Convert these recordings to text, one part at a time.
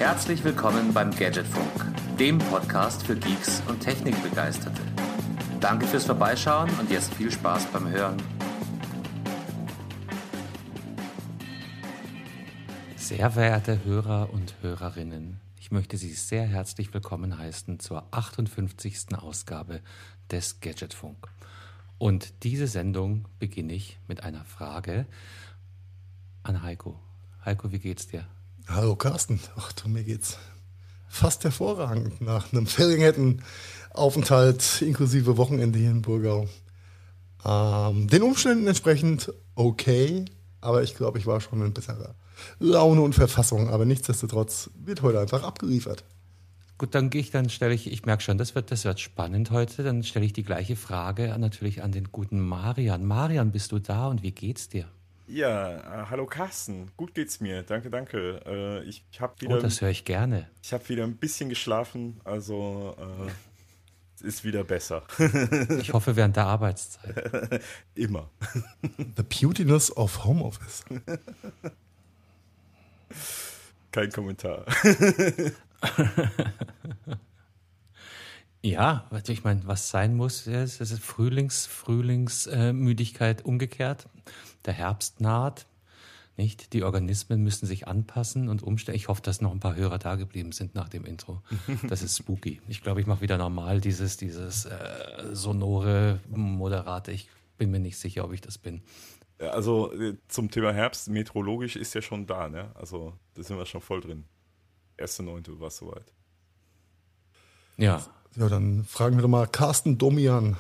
Herzlich willkommen beim Gadgetfunk, dem Podcast für Geeks und Technikbegeisterte. Danke fürs Vorbeischauen und jetzt viel Spaß beim Hören. Sehr verehrte Hörer und Hörerinnen, ich möchte Sie sehr herzlich willkommen heißen zur 58. Ausgabe des Gadgetfunk. Und diese Sendung beginne ich mit einer Frage an Heiko. Heiko, wie geht's dir? Hallo Carsten, ach du, mir geht's fast hervorragend nach einem Ferienhätten-Aufenthalt inklusive Wochenende hier in Burgau. Den Umständen entsprechend okay, aber ich glaube, ich war schon in besserer Laune und Verfassung, aber nichtsdestotrotz wird heute einfach abgeliefert. Gut, ich merke schon, das wird spannend heute, dann stelle ich die gleiche Frage natürlich an den guten Marian. Marian, bist du da und wie geht's dir? Ja, hallo Carsten, gut geht's mir, danke. Ich habe wieder. Oh, das höre ich gerne. Ich habe wieder ein bisschen geschlafen, also es ist wieder besser. Ich hoffe während der Arbeitszeit. Immer. The beautiness of Homeoffice. Kein Kommentar. Ja, ich meine, was sein muss, es ist Frühlingsmüdigkeit umgekehrt. Der Herbst naht, nicht? Die Organismen müssen sich anpassen und umstellen. Ich hoffe, dass noch ein paar Hörer da geblieben sind nach dem Intro. Das ist spooky. Ich glaube, ich mache wieder normal dieses sonore Moderate. Ich bin mir nicht sicher, ob ich das bin. Ja, also zum Thema Herbst, meteorologisch ist ja schon da, ne? Also da sind wir schon voll drin. 1.9. war es soweit. Ja. Ja, dann fragen wir doch mal Carsten Domian.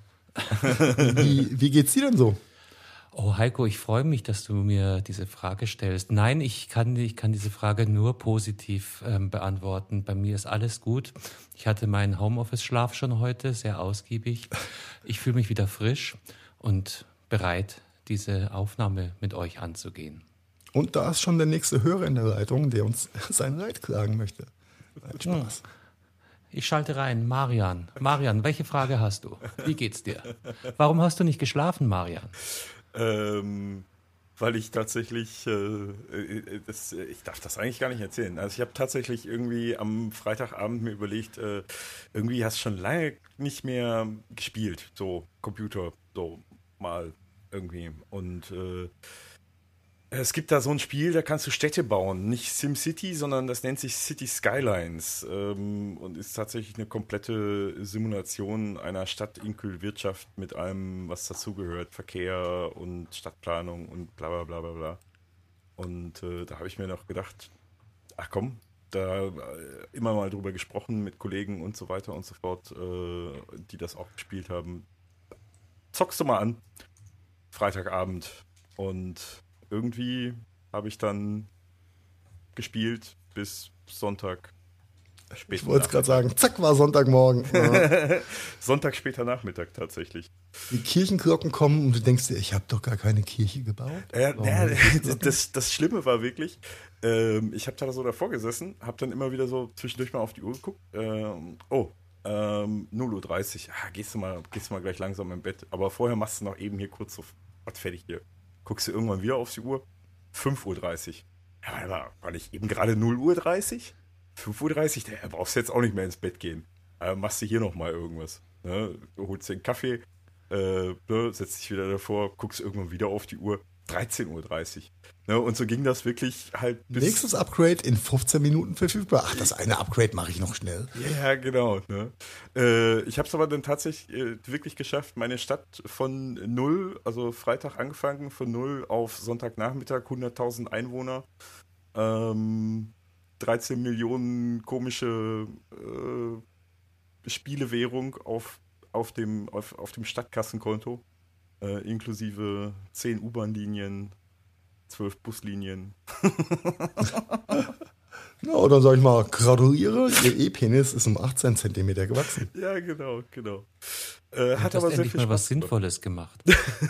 Wie geht's dir denn so? Oh, Heiko, ich freue mich, dass du mir diese Frage stellst. Nein, ich kann diese Frage nur positiv beantworten. Bei mir ist alles gut. Ich hatte meinen Homeoffice-Schlaf schon heute, sehr ausgiebig. Ich fühle mich wieder frisch und bereit, diese Aufnahme mit euch anzugehen. Und da ist schon der nächste Hörer in der Leitung, der uns sein Leid klagen möchte. Spaß. Ich schalte rein. Marian, welche Frage hast du? Wie geht's dir? Warum hast du nicht geschlafen, Marian? Weil ich tatsächlich, ich darf das eigentlich gar nicht erzählen. Also ich habe tatsächlich irgendwie am Freitagabend mir überlegt, irgendwie hast du schon lange nicht mehr gespielt, so Computer, so mal irgendwie. Und es gibt da so ein Spiel, da kannst du Städte bauen. Nicht SimCity, sondern das nennt sich City Skylines. Und ist tatsächlich eine komplette Simulation einer Stadtinkulwirtschaft mit allem, was dazugehört. Verkehr und Stadtplanung und bla bla bla bla bla. Und da habe ich mir noch gedacht, ach komm, da immer mal drüber gesprochen mit Kollegen und so weiter und so fort, die das auch gespielt haben. Zockst du mal an. Freitagabend. Und irgendwie habe ich dann gespielt bis Sonntag. Ich wollte es gerade sagen, zack, war Sonntagmorgen. Sonntag später Nachmittag tatsächlich. Die Kirchenglocken kommen und du denkst dir, ich habe doch gar keine Kirche gebaut. Das Schlimme war wirklich, ich habe da so davor gesessen, habe dann immer wieder so zwischendurch mal auf die Uhr geguckt. 0:30 Uhr. Gehst du mal gleich langsam im Bett. Aber vorher machst du noch eben hier kurz so was fertig hier. Guckst du irgendwann wieder auf die Uhr? 5:30 Uhr. Ja, war nicht eben gerade 0:30 Uhr? 5:30 Uhr, da brauchst du jetzt auch nicht mehr ins Bett gehen. Machst du hier nochmal irgendwas. Ne? Du holst dir einen Kaffee, setzt dich wieder davor, guckst irgendwann wieder auf die Uhr. 13:30 Uhr. Ne? Und so ging das wirklich halt bis... Nächstes Upgrade in 15 Minuten verfügbar. Ach, das eine Upgrade mache ich noch schnell. Ja, genau. Ne? Ich habe es aber dann tatsächlich wirklich geschafft, meine Stadt von 0, also Freitag angefangen, von 0 auf Sonntagnachmittag, 100.000 Einwohner, 13 Millionen komische Spielewährung auf dem Stadtkassenkonto, inklusive 10 U-Bahn-Linien, 12 Buslinien. Ja, dann sag ich mal, gratuliere, Ihr E-Penis ist um 18 Zentimeter gewachsen. Ja, genau. Hat aber sehr viel mal was Sinnvolles gemacht.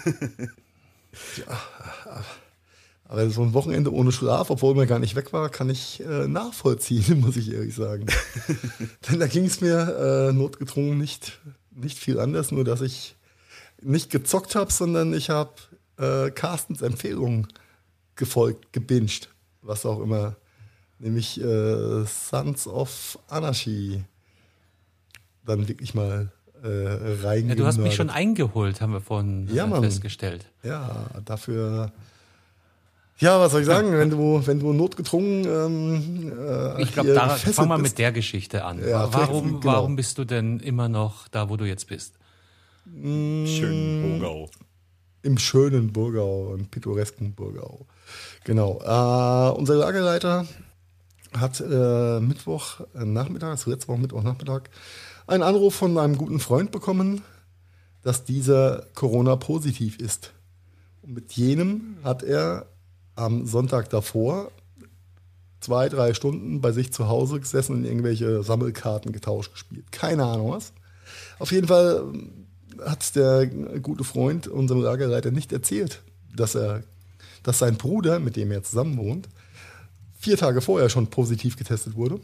Ja, aber so ein Wochenende ohne Schlaf, obwohl man gar nicht weg war, kann ich nachvollziehen, muss ich ehrlich sagen. Denn da ging es mir notgedrungen nicht viel anders, nur dass ich nicht gezockt habe, sondern ich habe Carstens Empfehlungen gebinged, was auch immer nämlich Sons of Anarchy dann wirklich mal rein. Ja, du hast mich schon eingeholt, haben wir vorhin festgestellt. Ja, dafür. Ja, was soll ich sagen, wenn du notgedrungen ich glaube, da fangen wir mit der Geschichte an. Ja, warum bist du denn immer noch da, wo du jetzt bist? Schönen Burgau. Im schönen Burgau, im pittoresken Burgau. Genau. Unser Lagerleiter hat Mittwochnachmittag, also letzte Woche Mittwochnachmittag, einen Anruf von einem guten Freund bekommen, dass dieser Corona-positiv ist. Und mit jenem hat er am Sonntag davor 2-3 Stunden bei sich zu Hause gesessen und irgendwelche Sammelkarten getauscht gespielt. Keine Ahnung was. Auf jeden Fall hat der gute Freund unserem Lagerleiter nicht erzählt, dass sein Bruder, mit dem er zusammen wohnt, 4 Tage vorher schon positiv getestet wurde.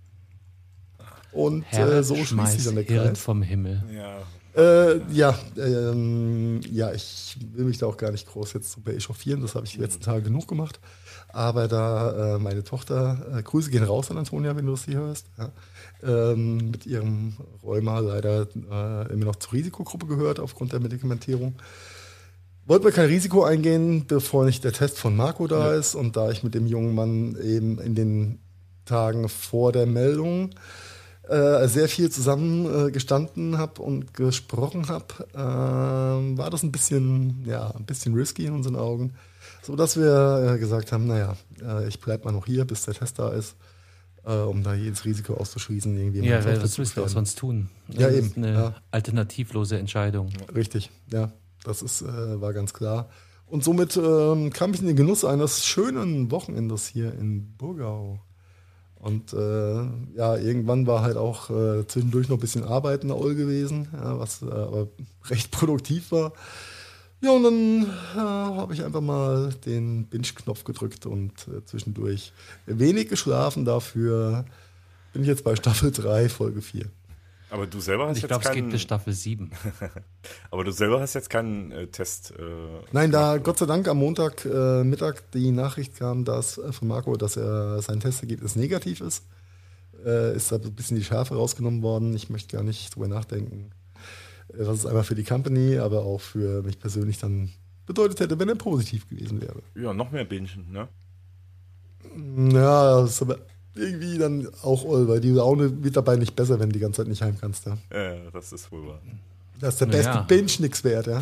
Und so schließt sich dann der Kreis. Vom Himmel. Ja. Ich will mich da auch gar nicht groß jetzt super echauffieren, das habe ich die letzten Tage genug gemacht. Aber da meine Tochter, Grüße gehen raus an Antonia, wenn du das hier hörst, mit ihrem Rheuma leider immer noch zur Risikogruppe gehört aufgrund der Medikamentierung. Wollten wir kein Risiko eingehen, bevor nicht der Test von Marco da ist. Und da ich mit dem jungen Mann eben in den Tagen vor der Meldung sehr viel zusammen gestanden habe und gesprochen habe, war das ein bisschen risky in unseren Augen, sodass wir gesagt haben, ich bleibe mal noch hier, bis der Test da ist, um da jedes Risiko auszuschließen. Irgendwie was willst du auch sonst tun? Das ist eine alternativlose Entscheidung. Richtig, ja, das war ganz klar. Und somit kam ich in den Genuss eines schönen Wochenendes hier in Burgau. Und irgendwann war halt auch zwischendurch noch ein bisschen Arbeit in der Oll gewesen, was aber recht produktiv war. Ja, und dann habe ich einfach mal den Binge-Knopf gedrückt und zwischendurch wenig geschlafen. Dafür bin ich jetzt bei Staffel 3, Folge 4. Aber du selber hast ich glaube, es geht bis Staffel 7. Aber du selber hast jetzt keinen Test. Nein, da Gott sei Dank am Montag Mittag die Nachricht kam, dass von Marco, dass er sein Testergebnis negativ ist. Ist da ein bisschen die Schärfe rausgenommen worden. Ich möchte gar nicht drüber nachdenken, was es einmal für die Company, aber auch für mich persönlich dann bedeutet hätte, wenn er positiv gewesen wäre. Ja, noch mehr Bingen, ne? Ja, das ist aber irgendwie dann auch, weil die Laune wird dabei nicht besser, wenn du die ganze Zeit nicht heim kannst. Ja, das ist wohl wahr. Das ist der beste Binge nix wert, ja.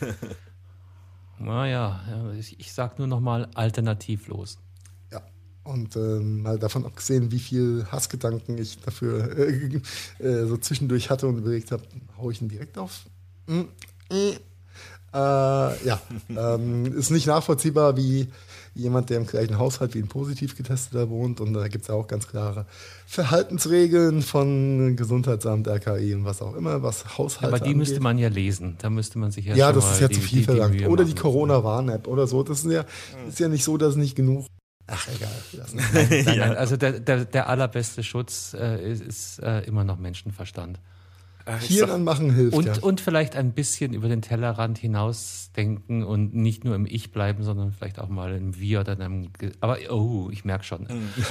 Ich sag nur nochmal alternativlos. Ja, und mal davon abgesehen, wie viel Hassgedanken ich dafür so zwischendurch hatte und überlegt habe, hau ich ihn direkt auf? Ist nicht nachvollziehbar, wie jemand, der im gleichen Haushalt wie ein positiv Getesteter wohnt. Und da gibt es ja auch ganz klare Verhaltensregeln von Gesundheitsamt, RKI und was auch immer, was Haushalte Aber die angeht. Müsste man ja lesen. Da müsste man sich ja Ja, schon das mal ist ja zu viel verlangt. Oder die machen. Corona-Warn-App oder so. Das ist ja nicht so, dass nicht genug. Ach, egal. Nein, also der allerbeste Schutz ist immer noch Menschenverstand. Hirn anmachen hilft, und vielleicht ein bisschen über den Tellerrand hinausdenken und nicht nur im Ich bleiben, sondern vielleicht auch mal im Wir oder in einem... Aber, ich merke schon.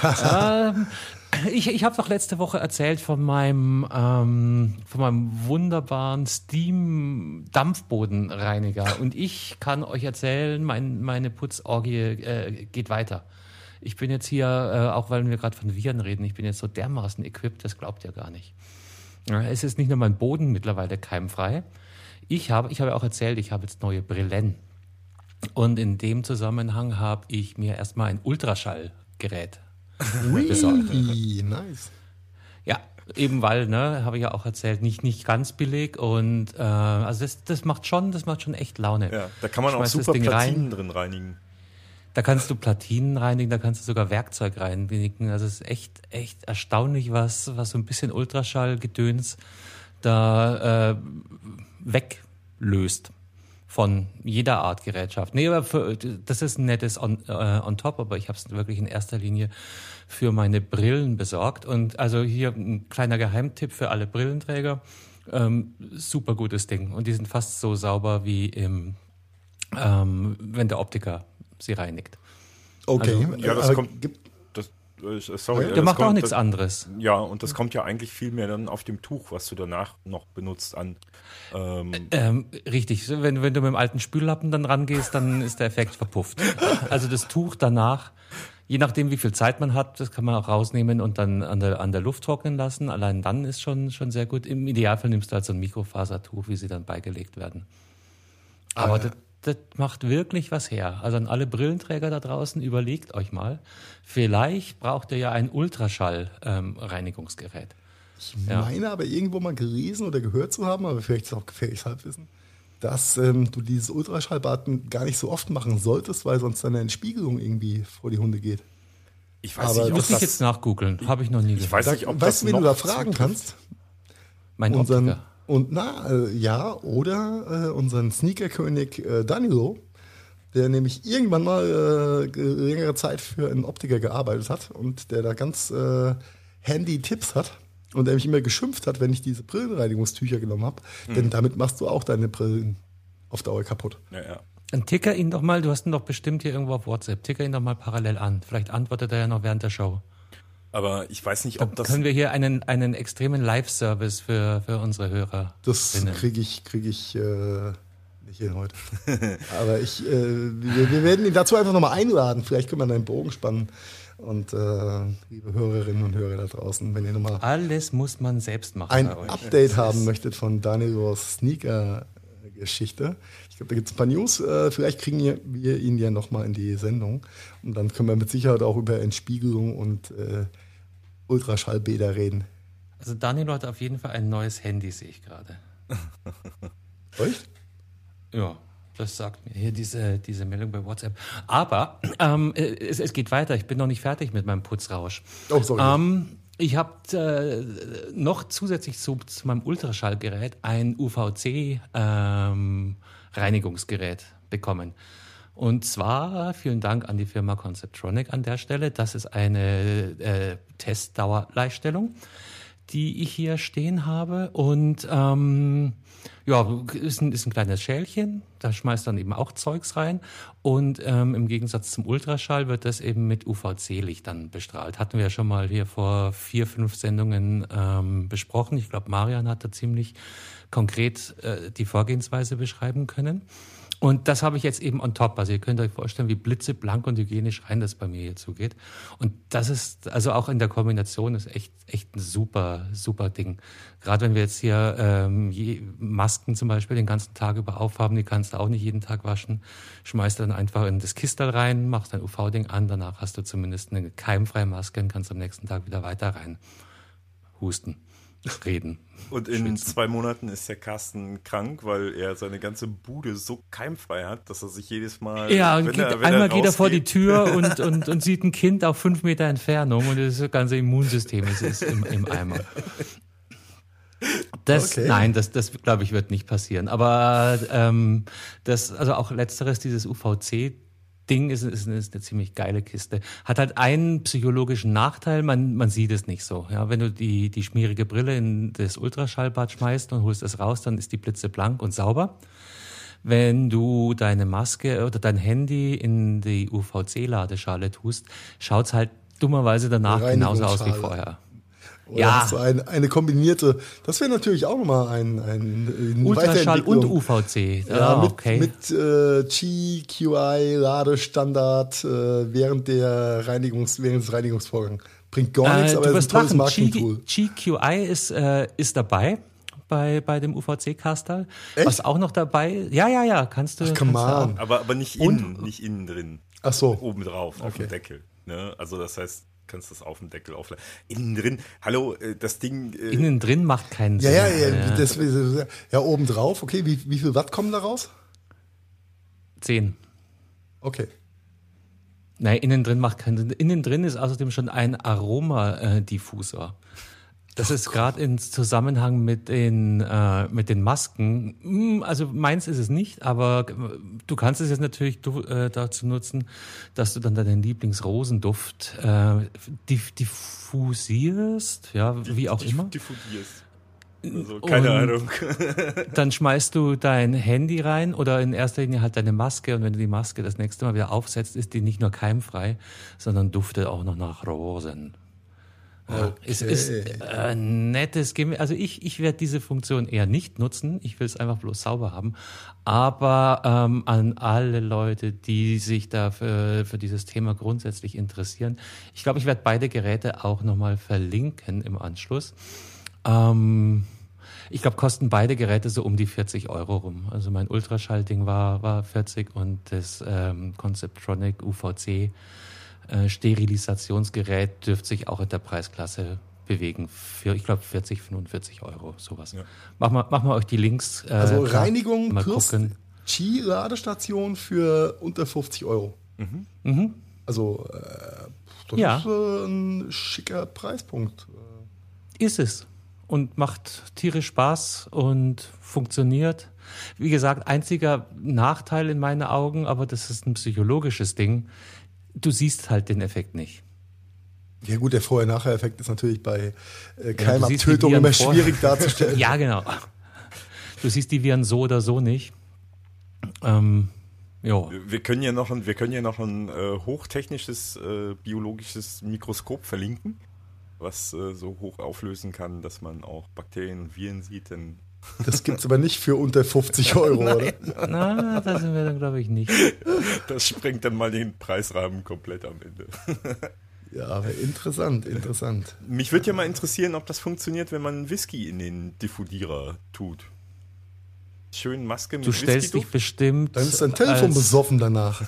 Ich habe doch letzte Woche erzählt von meinem wunderbaren Steam-Dampfbodenreiniger. Und ich kann euch erzählen, meine Putzorgie geht weiter. Ich bin jetzt hier, auch weil wir gerade von Viren reden, ich bin jetzt so dermaßen equipped, das glaubt ihr gar nicht. Es ist nicht nur mein Boden mittlerweile keimfrei. Ich habe auch erzählt, ich habe jetzt neue Brillen. Und in dem Zusammenhang habe ich mir erstmal ein Ultraschallgerät besorgt. Nice. Ja, eben weil, habe ich ja auch erzählt, nicht ganz billig. Und also das macht schon echt Laune. Ja, da kann man auch super Platinen drin reinigen. Da kannst du Platinen reinigen, da kannst du sogar Werkzeug reinigen. Also es ist echt erstaunlich, was so ein bisschen Ultraschallgedöns da weglöst von jeder Art Gerätschaft. Nee, aber das ist ein nettes on top, aber ich habe es wirklich in erster Linie für meine Brillen besorgt. Und also hier ein kleiner Geheimtipp für alle Brillenträger. Super gutes Ding. Und die sind fast so sauber wie wenn der Optiker sie reinigt. Okay. Also, ja, sorry. Der macht auch nichts anderes. Ja, und das kommt ja eigentlich viel mehr dann auf dem Tuch, was du danach noch benutzt, an. Richtig, wenn du mit dem alten Spüllappen dann rangehst, dann ist der Effekt verpufft. Also das Tuch danach, je nachdem wie viel Zeit man hat, das kann man auch rausnehmen und dann an der Luft trocknen lassen. Allein dann ist schon sehr gut. Im Idealfall nimmst du halt so ein Mikrofasertuch, wie sie dann beigelegt werden. Aber das macht wirklich was her. Also an alle Brillenträger da draußen, überlegt euch mal, vielleicht braucht ihr ja ein Ultraschall-Reinigungsgerät. Ich meine aber irgendwo mal gelesen oder gehört zu haben, aber vielleicht ist es auch gefährliches Halbwissen, dass du dieses Ultraschallbad gar nicht so oft machen solltest, weil sonst deine Entspiegelung irgendwie vor die Hunde geht. Ich weiß Aber nicht, ob Muss ich jetzt nachgoogeln, habe ich noch nie gehört. weiß nicht, ob Weißt du, das wen du da noch fragen zutrifft? kannst? Mein Unseren, Optiker. oder unseren Sneakerkönig Danilo, der nämlich irgendwann mal längere Zeit für einen Optiker gearbeitet hat und der da ganz handy Tipps hat und der mich immer geschimpft hat, wenn ich diese Brillenreinigungstücher genommen habe, denn damit machst du auch deine Brillen auf Dauer kaputt. Ja. Dann ticker ihn doch mal, du hast ihn doch bestimmt hier irgendwo auf WhatsApp, ticker ihn doch mal parallel an. Vielleicht antwortet er ja noch während der Show. Aber ich weiß nicht, Dann ob das. können wir hier einen extremen Live-Service für unsere Hörer. Das krieg ich nicht hin heute. Aber wir werden ihn dazu einfach nochmal einladen. Vielleicht können wir einen Bogen spannen. Und liebe Hörerinnen und Hörer da draußen, wenn ihr nochmal Alles muss man selbst machen ein bei euch. Update haben möchtet von Danilos Sneaker-Geschichte. Ich glaube, da gibt es ein paar News. Vielleicht kriegen wir ihn ja nochmal in die Sendung. Und dann können wir mit Sicherheit auch über Entspiegelung und Ultraschallbäder reden. Also Danilo hat auf jeden Fall ein neues Handy, sehe ich gerade. Echt? Ja, das sagt mir hier diese Meldung bei WhatsApp. Aber es geht weiter. Ich bin noch nicht fertig mit meinem Putzrausch. Oh, sorry. Ich habe noch zusätzlich zu meinem Ultraschallgerät ein UVC-Reinigungsgerät bekommen. Und zwar, vielen Dank an die Firma Conceptronic an der Stelle. Das ist eine Testdauerleitstellung, die ich hier stehen habe. Und ist ein kleines Schälchen. Da schmeißt dann eben auch Zeugs rein. Und im Gegensatz zum Ultraschall wird das eben mit UVC-Licht dann bestrahlt. Hatten wir ja schon mal hier vor 4-5 Sendungen besprochen. Ich glaube, Marian hat da ziemlich konkret die Vorgehensweise beschreiben können. Und das habe ich jetzt eben on top. Also ihr könnt euch vorstellen, wie blitzeblank und hygienisch rein das bei mir hier zugeht. Und das ist, also auch in der Kombination, ist echt ein super Ding. Gerade wenn wir jetzt hier Masken zum Beispiel den ganzen Tag über aufhaben, die kannst du auch nicht jeden Tag waschen. Schmeißt dann einfach in das Kistel rein, machst dein UV-Ding an, danach hast du zumindest eine keimfreie Maske und kannst am nächsten Tag wieder weiter rein husten. Reden. Und in 2 Monaten ist der Carsten krank, weil er seine ganze Bude so keimfrei hat, dass er sich jedes Mal. Ja, einmal geht er vor die Tür und sieht ein Kind auf 5 Meter Entfernung und das ganze Immunsystem ist im Eimer. Das glaube ich, wird nicht passieren. Aber also auch letzteres, dieses UVC-Ding ist eine ziemlich geile Kiste. Hat halt einen psychologischen Nachteil, man sieht es nicht so. Ja, wenn du die schmierige Brille in das Ultraschallbad schmeißt und holst es raus, dann ist die blitzeblank und sauber. Wenn du deine Maske oder dein Handy in die UVC-Ladeschale tust, schaut's halt dummerweise danach genauso aus wie vorher. Oder hast du eine kombinierte, das wäre natürlich auch nochmal ein Ultraschall und UVC. Mit GQI Ladestandard während des Reinigungsvorgangs. Bringt gar nichts, aber es ist ein tolles Marketing-Tool. GQI ist dabei bei dem UVC-Caster. Was auch noch dabei? Ja, kannst du. Ach, come on. Aber nicht innen drin. Ach so. Oben drauf, auf dem Deckel. Ne? Also das heißt, kannst das auf dem Deckel aufladen. Innen drin, hallo, das Ding. Innen drin macht keinen Sinn. Ja, oben drauf, okay, wie viel Watt kommen da raus? 10. Okay. Nein, innen drin macht keinen Sinn. Innen drin ist außerdem schon ein Aromadiffusor. Das ist gerade im Zusammenhang mit den Masken. Also meins ist es nicht, aber du kannst es jetzt natürlich dazu nutzen, dass du dann deinen Lieblingsrosenduft diffusierst, ja, wie auch immer. Diffundierst. oder so. Keine Ahnung. Dann schmeißt du dein Handy rein oder in erster Linie halt deine Maske. Und wenn du die Maske das nächste Mal wieder aufsetzt, ist die nicht nur keimfrei, sondern duftet auch noch nach Rosen. Ja, es ist nettes Gimmick. Also ich werde diese Funktion eher nicht nutzen. Ich will es einfach bloß sauber haben. Aber an alle Leute, die sich da für dieses Thema grundsätzlich interessieren, ich glaube, ich werde beide Geräte auch nochmal verlinken im Anschluss. Ich glaube, kosten beide Geräte so um die 40 Euro rum. Also mein Ultraschallding war 40 und das Conceptronic UVC Sterilisationsgerät dürfte sich auch in der Preisklasse bewegen. Für, ich glaube, 40, 45 Euro, sowas. Ja. Mach mal euch die Links. Also Reinigung plus Qi-Ladestation für unter 50 Euro. Mhm. Also das ist ein schicker Preispunkt. Ist es. Und macht tierisch Spaß und funktioniert. Wie gesagt, einziger Nachteil in meinen Augen, aber das ist ein psychologisches Ding. Du siehst halt den Effekt nicht. Ja gut, der Vorher-Nachher-Effekt ist natürlich bei Keimabtötung immer schwierig darzustellen. Ja, genau. Du siehst die Viren so oder so nicht. Wir können ja noch ein hochtechnisches biologisches Mikroskop verlinken, was so hoch auflösen kann, dass man auch Bakterien und Viren sieht. Denn das gibt's aber nicht für unter 50 Euro, oder? Na, da sind wir dann, glaube ich, nicht. Das sprengt dann mal den Preisrahmen komplett am Ende. Ja, aber interessant. Mich würde ja mal interessieren, ob das funktioniert, wenn man Whisky in den Diffundierer tut. Schön Maske mit Whisky. Du stellst dich bestimmt. Dann ist dein Telefon besoffen danach.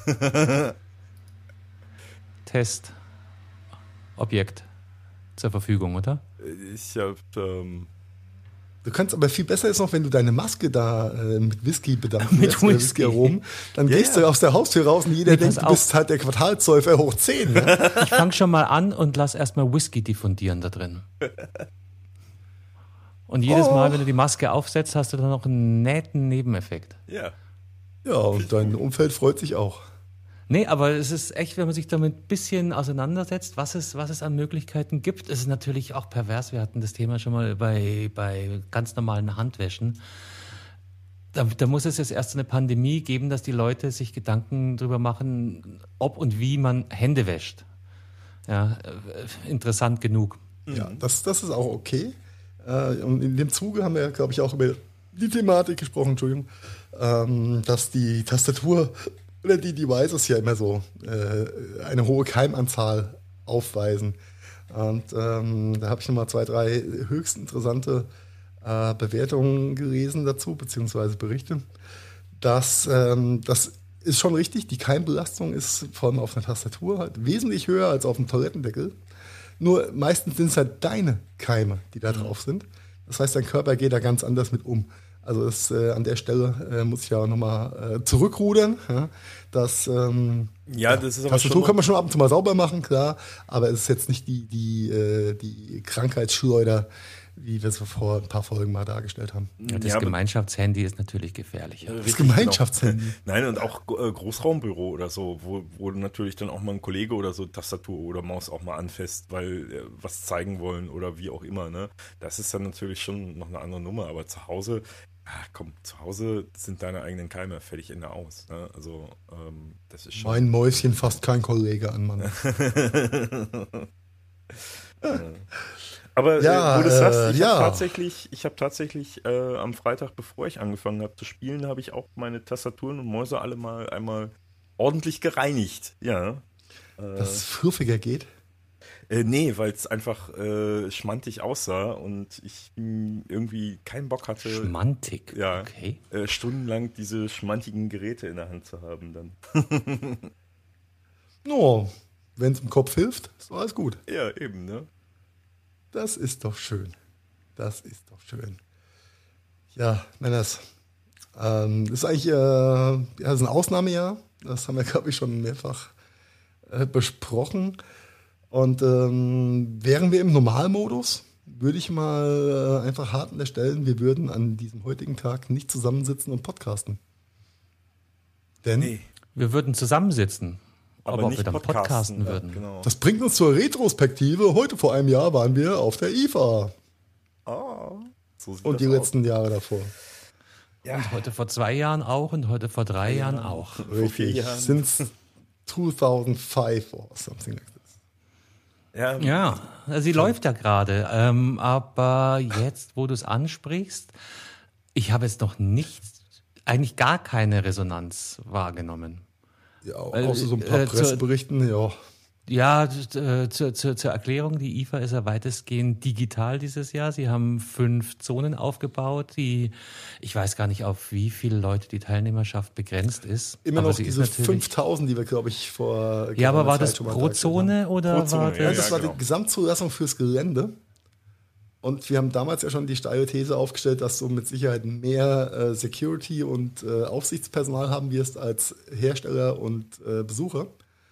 Testobjekt zur Verfügung, oder? Ich habe Du kannst aber viel besser ist noch, wenn du deine Maske da mit Whisky bedampfen lässt, mit Whisky herum, dann gehst du aus der Haustür raus und jeder denkt, du bist halt der Quartalsäufer hoch 10. Ne? Ich fange schon mal an und lass erstmal Whisky diffundieren da drin. Und jedes Mal, wenn du die Maske aufsetzt, hast du dann noch einen netten Nebeneffekt. Ja. Ja, und dein Umfeld freut sich auch. Nee, aber es ist echt, wenn man sich damit ein bisschen auseinandersetzt, was es an Möglichkeiten gibt. Es ist natürlich auch pervers. Wir hatten das Thema schon mal bei ganz normalen Handwäschen. Da muss es jetzt erst eine Pandemie geben, dass die Leute sich Gedanken darüber machen, ob und wie man Hände wäscht. Ja, interessant genug. Ja, das ist auch okay. Und in dem Zuge haben wir, glaube ich, auch über die Thematik gesprochen, dass die Tastatur oder die Devices ja immer so eine hohe Keimanzahl aufweisen. Und da habe ich nochmal 2, 3 höchst interessante Bewertungen gelesen dazu, beziehungsweise Berichte. Das ist schon richtig, die Keimbelastung ist vor allem auf einer Tastatur halt wesentlich höher als auf dem Toilettendeckel. Nur meistens sind es halt deine Keime, die da drauf sind. Das heißt, dein Körper geht da ganz anders mit um. Also an der Stelle muss ich ja nochmal zurückrudern. Ja, das ist aber Tastatur kann man schon ab und zu mal sauber machen, klar, aber es ist jetzt nicht die Krankheitsschleuder, wie wir es vor ein paar Folgen mal dargestellt haben. Ja, das Gemeinschaftshandy ist natürlich gefährlicher. Das Gemeinschaftshandy? Genau. Nein, und auch Großraumbüro oder so, wo natürlich dann auch mal ein Kollege oder so Tastatur oder Maus auch mal anfasst, weil was zeigen wollen oder wie auch immer. Ne? Das ist dann natürlich schon noch eine andere Nummer, aber zu Hause... zu Hause sind deine eigenen Keime fertig Ende aus. Ne? Also, das ist schon. Mein Mäuschen fasst kein Kollege an, Mann. Aber wo du sagst, ich habe tatsächlich am Freitag, bevor ich angefangen habe zu spielen, habe ich auch meine Tastaturen und Mäuse alle mal einmal ordentlich gereinigt. Ja. Dass es fluffiger geht? Nee, weil es einfach schmantig aussah und ich irgendwie keinen Bock hatte. Schmantig? Ja, okay. Stundenlang diese schmantigen Geräte in der Hand zu haben dann. Wenn es im Kopf hilft, ist alles gut. Ja, eben, ne? Das ist doch schön. Ja, Männers. Das ist eigentlich das ist ein Ausnahmejahr. Das haben wir, glaube ich, schon mehrfach besprochen. Und wären wir im Normalmodus, würde ich mal einfach hart unterstellen, wir würden an diesem heutigen Tag nicht zusammensitzen und podcasten. Denn wir würden zusammensitzen, aber ob nicht wir dann podcasten würden. Genau. Das bringt uns zur Retrospektive. Heute vor einem Jahr waren wir auf der IFA. So sieht Und die das aus. letzten Jahre davor. Ja, Und heute vor 2 Jahren auch und heute vor 3 Jahren auch. vor 4 Richtig. Jahren. Since 2005 or something like this. Ja, also sie läuft ja gerade. Aber jetzt, wo du es ansprichst, ich habe jetzt noch nicht, eigentlich gar keine Resonanz wahrgenommen. Ja, außer so ein paar zur- Presseberichten, ja. Ja, zur Erklärung, die IFA ist ja weitestgehend digital dieses Jahr. Sie haben 5 Zonen aufgebaut, ich weiß gar nicht, auf wie viele Leute die Teilnehmerschaft begrenzt ist. Immer aber noch sie ist diese natürlich- 5000, die wir, glaube ich, vor Ja, aber geraumer war Zeit das schon mal pro dargestellt haben. Zone oder Pro Zone, war ja, Ja, das? das war genau. die Gesamtzulassung fürs Gelände. Und wir haben damals ja schon die steile These aufgestellt, dass du mit Sicherheit mehr Security und Aufsichtspersonal haben wirst als Hersteller und Besucher.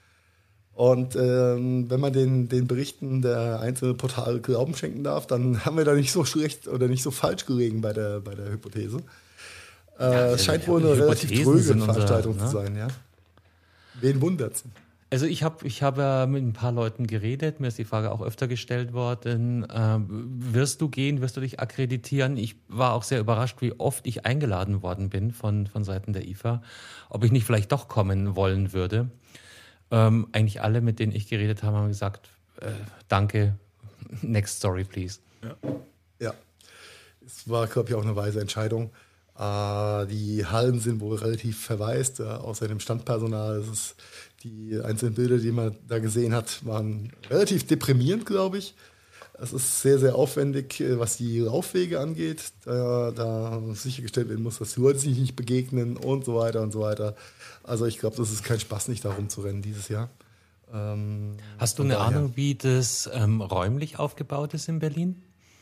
Und wenn man den Berichten der einzelnen Portale Glauben schenken darf, dann haben wir da nicht so schlecht oder nicht so falsch gelegen bei der Hypothese. Es scheint wohl eine relativ Hypothesen tröge sind unser, Veranstaltung ne? zu sein, ja. Wen wundert's? Also ich hab ja mit ein paar Leuten geredet, mir ist die Frage auch öfter gestellt worden, wirst du gehen, wirst du dich akkreditieren? Ich war auch sehr überrascht, wie oft ich eingeladen worden bin von Seiten der IFA, ob ich nicht vielleicht doch kommen wollen würde. Eigentlich alle, mit denen ich geredet habe, haben gesagt, danke, next story please. Ja, es war, glaube ich, auch eine weise Entscheidung. Die Hallen sind wohl relativ verwaist, außer dem Standpersonal. Die einzelnen Bilder, die man da gesehen hat, waren relativ deprimierend, glaube ich. Es ist sehr, sehr aufwendig, was die Laufwege angeht, da sichergestellt werden muss, dass die Leute sich nicht begegnen und so weiter und so weiter. Also ich glaube, das ist kein Spaß, nicht da rumzurennen dieses Jahr. Hast du von eine daher. Ahnung, wie das räumlich aufgebaut ist in Berlin?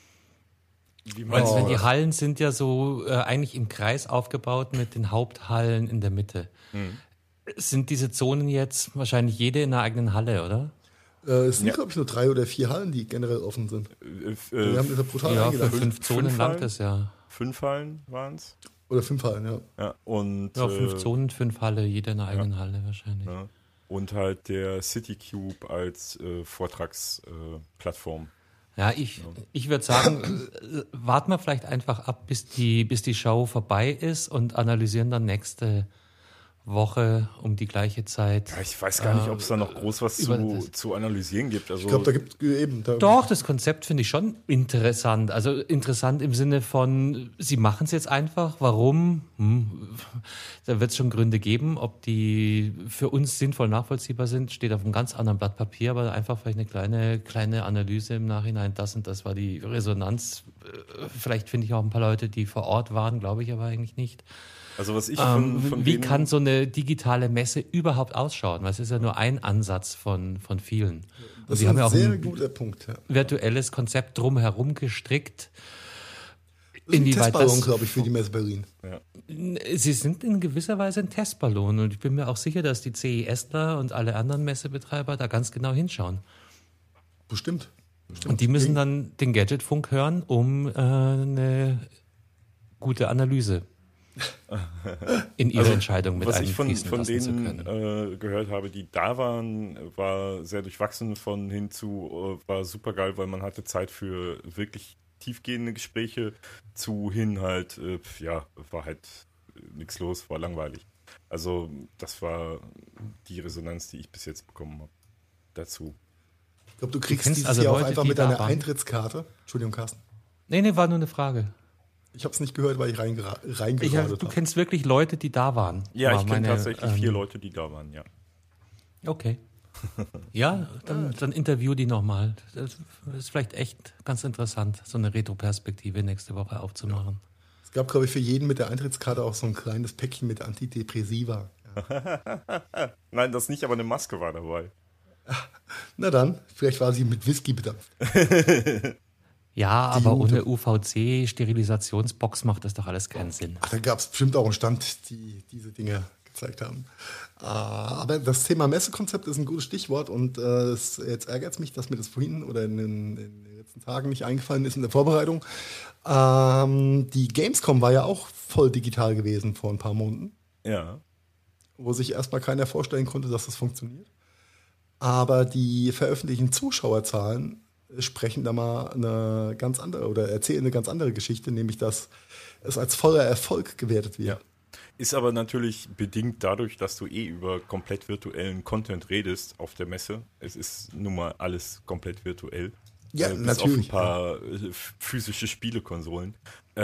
Wie Weil meinst du die das? Hallen sind ja so eigentlich im Kreis aufgebaut mit den Haupthallen in der Mitte. Sind diese Zonen jetzt wahrscheinlich jede in einer eigenen Halle, oder? Es sind, glaube ich, nur 3 oder 4 Hallen, die generell offen sind. Wir haben das ja brutal Ja, für eingeladen. 5 Zonen 5 langt Hallen? es ja. 5 Hallen waren es. Oder 5 Hallen, ja. Ja, und, Ja, 5 Zonen, 5 Halle, jeder in einer eigenen Halle wahrscheinlich. ja. Und halt der CityCube als Vortragsplattform. Ja, ich würde sagen, warten wir vielleicht einfach ab, bis die Show vorbei ist und analysieren dann nächste Woche um die gleiche Zeit. Ja, ich weiß gar nicht, ob es da noch groß was über das- zu analysieren gibt. Also, Ich glaube, da gibt es eben. Doch, das Konzept finde ich schon interessant. Also interessant im Sinne von, sie machen es jetzt einfach. Warum? Da wird es schon Gründe geben. Ob die für uns sinnvoll nachvollziehbar sind, steht auf einem ganz anderen Blatt Papier, aber einfach vielleicht eine kleine Analyse im Nachhinein. Das und das war die Resonanz. Vielleicht finde ich auch ein paar Leute, die vor Ort waren, glaube ich aber eigentlich nicht. also was ich von Wie denen- kann so eine digitale Messe überhaupt ausschauen? Weil es ist ja nur ein Ansatz von vielen. Und Das sie ist haben ein ja auch sehr ein guter Punkt. Ja. virtuelles Konzept drumherum gestrickt. Das ist ein Inwieweit Testballon, das- glaube ich, für die Messe Berlin. Sie sind in gewisser Weise ein Testballon und ich bin mir auch sicher, dass die CESler und alle anderen Messebetreiber da ganz genau hinschauen. Bestimmt. Und die müssen dann den Gadgetfunk hören, um eine gute Analyse in ihre Entscheidung mit was ich von einfließen lassen zu denen können. gehört habe, die da waren, war sehr durchwachsen von hin zu, war super geil, weil man hatte Zeit für wirklich tiefgehende Gespräche zu hin halt, war halt nichts los, war langweilig. Also das war die Resonanz, die ich bis jetzt bekommen habe dazu. Ich glaube, du kriegst kennst dieses also Jahr auch Leute, einfach die mit da deiner waren? Eintrittskarte. Entschuldigung, Carsten. Nee, war nur eine Frage. Ich habe es nicht gehört, weil ich reingeradet Du habe. kennst wirklich Leute, die da waren. Ja, War ich kenne meine, tatsächlich 4 Leute, die da waren, ja. Okay. Ja, dann interview die nochmal. Das ist vielleicht echt ganz interessant, so eine Retro-Perspektive nächste Woche aufzumachen. Es gab, glaube ich, für jeden mit der Eintrittskarte auch so ein kleines Päckchen mit Antidepressiva. Nein, das nicht, aber eine Maske war dabei. Na dann, vielleicht war sie mit Whisky bedampft. Ja, Die aber Jute. ohne UVC-Sterilisationsbox macht das doch alles keinen Sinn. Ach, da gab es bestimmt auch einen Stand, die diese Dinge gezeigt haben. Aber das Thema Messekonzept ist ein gutes Stichwort und jetzt ärgert es mich, dass mir das vorhin oder in den letzten Tagen nicht eingefallen ist in der Vorbereitung. Die Gamescom war ja auch voll digital gewesen vor ein paar Monaten, Ja. wo sich erstmal keiner vorstellen konnte, dass das funktioniert. Aber die veröffentlichten Zuschauerzahlen sprechen da mal eine ganz andere oder erzählen eine ganz andere Geschichte, nämlich dass es als voller Erfolg gewertet wird. Ja. Ist aber natürlich bedingt dadurch, dass du über komplett virtuellen Content redest auf der Messe. Es ist nun mal alles komplett virtuell. Ja, bis natürlich. auf ein paar physische Spielekonsolen.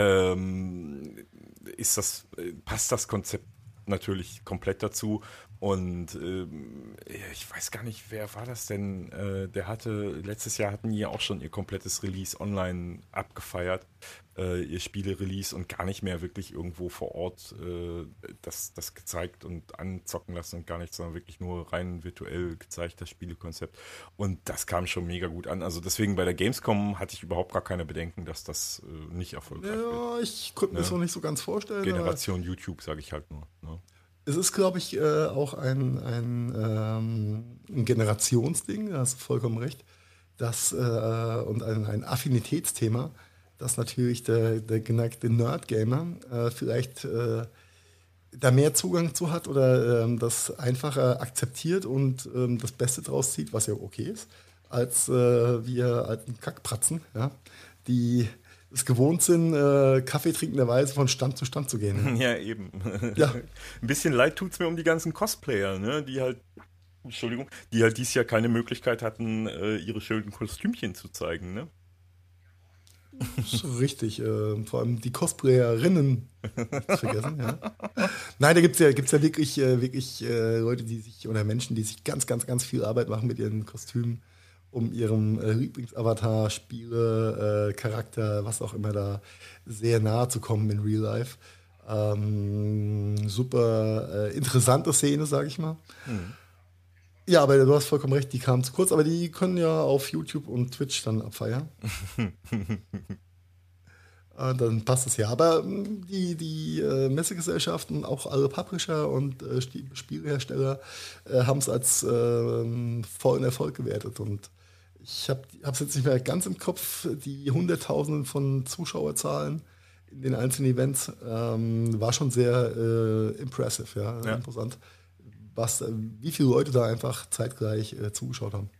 Passt das Konzept natürlich komplett dazu. Und ich weiß gar nicht, wer war das denn? Letztes Jahr hatten die ja auch schon ihr komplettes Release online abgefeiert, ihr Spiele-Release und gar nicht mehr wirklich irgendwo vor Ort das gezeigt und anzocken lassen und gar nicht, sondern wirklich nur rein virtuell gezeigt, das Spielekonzept. Und das kam schon mega gut an. Also deswegen bei der Gamescom hatte ich überhaupt gar keine Bedenken, dass das nicht erfolgreich wird. Ja, ich konnte mir das noch nicht so ganz vorstellen. Generation YouTube, sage ich halt nur. Ne? Es ist, glaube ich, auch ein Generationsding, da hast du vollkommen recht, und ein Affinitätsthema, dass natürlich der geneigte Nerd-Gamer vielleicht da mehr Zugang zu hat oder das einfacher akzeptiert und das Beste draus zieht, was ja okay ist, als wir alten Kackpratzen, ja, die es gewohnt sind, Kaffee trinkenderweise von Stand zu Stand zu gehen. Ja, eben. Ja. Ein bisschen leid tut's mir um die ganzen Cosplayer, ne? Die halt dieses Jahr keine Möglichkeit hatten, ihre schönen Kostümchen zu zeigen, ne? Das ist richtig. Vor allem die Cosplayerinnen nicht zu vergessen. Ja. Nein, da gibt's ja wirklich Leute, oder Menschen, die sich ganz, ganz, ganz viel Arbeit machen mit ihren Kostümen, um ihrem Lieblingsavatar, Spiele, Charakter, was auch immer da sehr nahe zu kommen in Real Life. Super interessante Szene, sage ich mal. Ja, aber du hast vollkommen recht, die kamen zu kurz, aber die können ja auf YouTube und Twitch dann abfeiern. Dann passt es ja. Aber die Messegesellschaften, auch alle Publisher und Spielhersteller haben es als vollen Erfolg gewertet. Und ich habe es jetzt nicht mehr ganz im Kopf, die Hunderttausenden von Zuschauerzahlen in den einzelnen Events war schon sehr impressive, ja. Imposant. Wie viele Leute da einfach zeitgleich zugeschaut haben.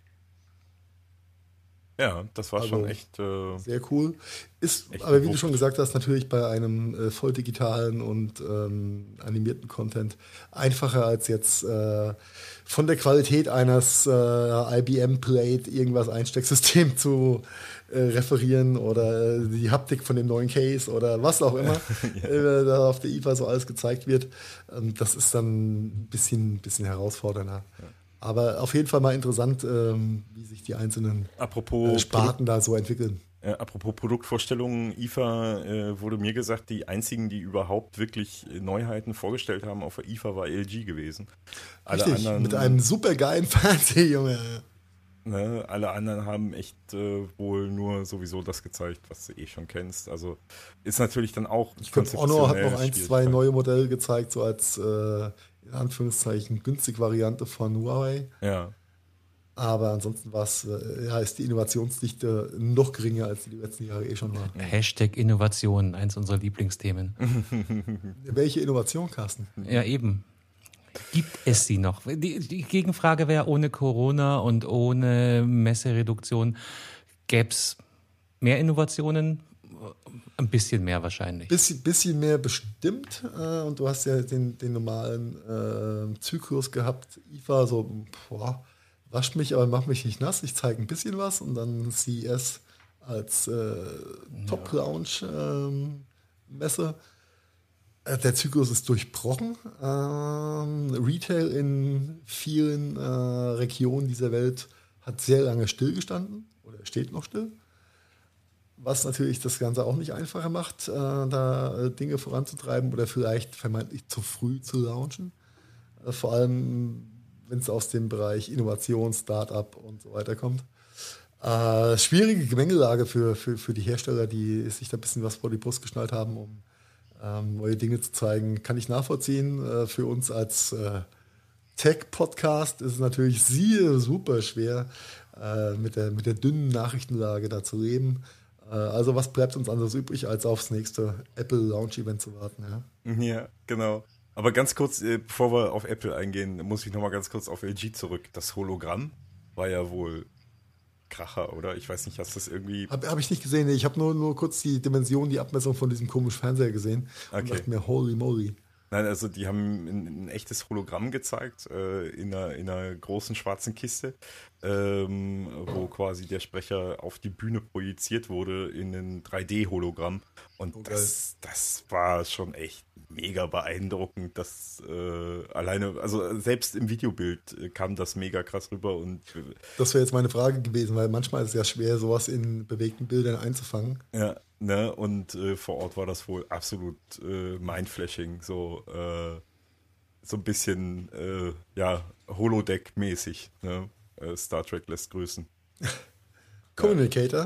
Ja, das war schon echt sehr cool. Ist, echt aber wie du schon gesagt hast, natürlich bei einem voll digitalen und animierten Content einfacher als jetzt von der Qualität eines IBM Plate irgendwas Einstecksystem zu referieren oder die Haptik von dem neuen Case oder was auch immer da auf der IFA so alles gezeigt wird. Das ist dann ein bisschen herausfordernder. Ja. Aber auf jeden Fall mal interessant, wie sich die einzelnen Sparten da so entwickeln. Apropos Produktvorstellungen, IFA wurde mir gesagt, die einzigen, die überhaupt wirklich Neuheiten vorgestellt haben auf der IFA, war LG gewesen. Alle richtig, anderen, mit einem supergeilen Fernseher, Junge. Ne, alle anderen haben echt wohl nur sowieso das gezeigt, was du schon kennst. Also ist natürlich dann auch ich glaube, Honor hat noch 1, 2 neue Modelle gezeigt, so als in Anführungszeichen günstige Variante von Huawei. Ja. Aber ansonsten ist die Innovationsdichte noch geringer, als die letzten Jahre schon war. Hashtag Innovation, eins unserer Lieblingsthemen. Welche Innovation, Carsten? Ja, eben. Gibt es sie noch? Die Gegenfrage wäre, ohne Corona und ohne Messereduktion, gäbe es mehr Innovationen? Ein bisschen mehr wahrscheinlich. Bisschen mehr bestimmt. Und du hast ja den normalen Zyklus gehabt. IFA so, wascht mich, aber mach mich nicht nass. Ich zeige ein bisschen was. Und dann CES als Top-Launch-Messe. Der Zyklus ist durchbrochen. Retail in vielen Regionen dieser Welt hat sehr lange stillgestanden oder steht noch still. Was natürlich das Ganze auch nicht einfacher macht, da Dinge voranzutreiben oder vielleicht vermeintlich zu früh zu launchen. Vor allem, wenn es aus dem Bereich Innovation, Start-up und so weiter kommt. Schwierige Gemengelage für die Hersteller, die sich da ein bisschen was vor die Brust geschnallt haben, um neue Dinge zu zeigen. Kann ich nachvollziehen. Für uns als Tech-Podcast ist es natürlich super schwer, mit der dünnen Nachrichtenlage da zu leben. Also was bleibt uns anderes übrig, als aufs nächste Apple-Launch-Event zu warten? Ja, genau. Aber ganz kurz, bevor wir auf Apple eingehen, muss ich nochmal ganz kurz auf LG zurück. Das Hologramm war ja wohl Kracher, oder? Ich weiß nicht, hast du das irgendwie... Hab ich nicht gesehen. Ich habe nur kurz die Dimension, die Abmessung von diesem komischen Fernseher gesehen. Und dachte mir, holy moly. Nein, also die haben ein echtes Hologramm gezeigt, in einer großen schwarzen Kiste, wo quasi der Sprecher auf die Bühne projiziert wurde in ein 3D-Hologramm. Und das war schon echt mega beeindruckend, dass alleine, also selbst im Videobild kam das mega krass rüber. Und das wäre jetzt meine Frage gewesen, weil manchmal ist es ja schwer, sowas in bewegten Bildern einzufangen. Ja, ne, und vor Ort war das wohl absolut Mindflashing, so ein bisschen, Holodeck-mäßig. Ne? Star Trek lässt grüßen. Communicator.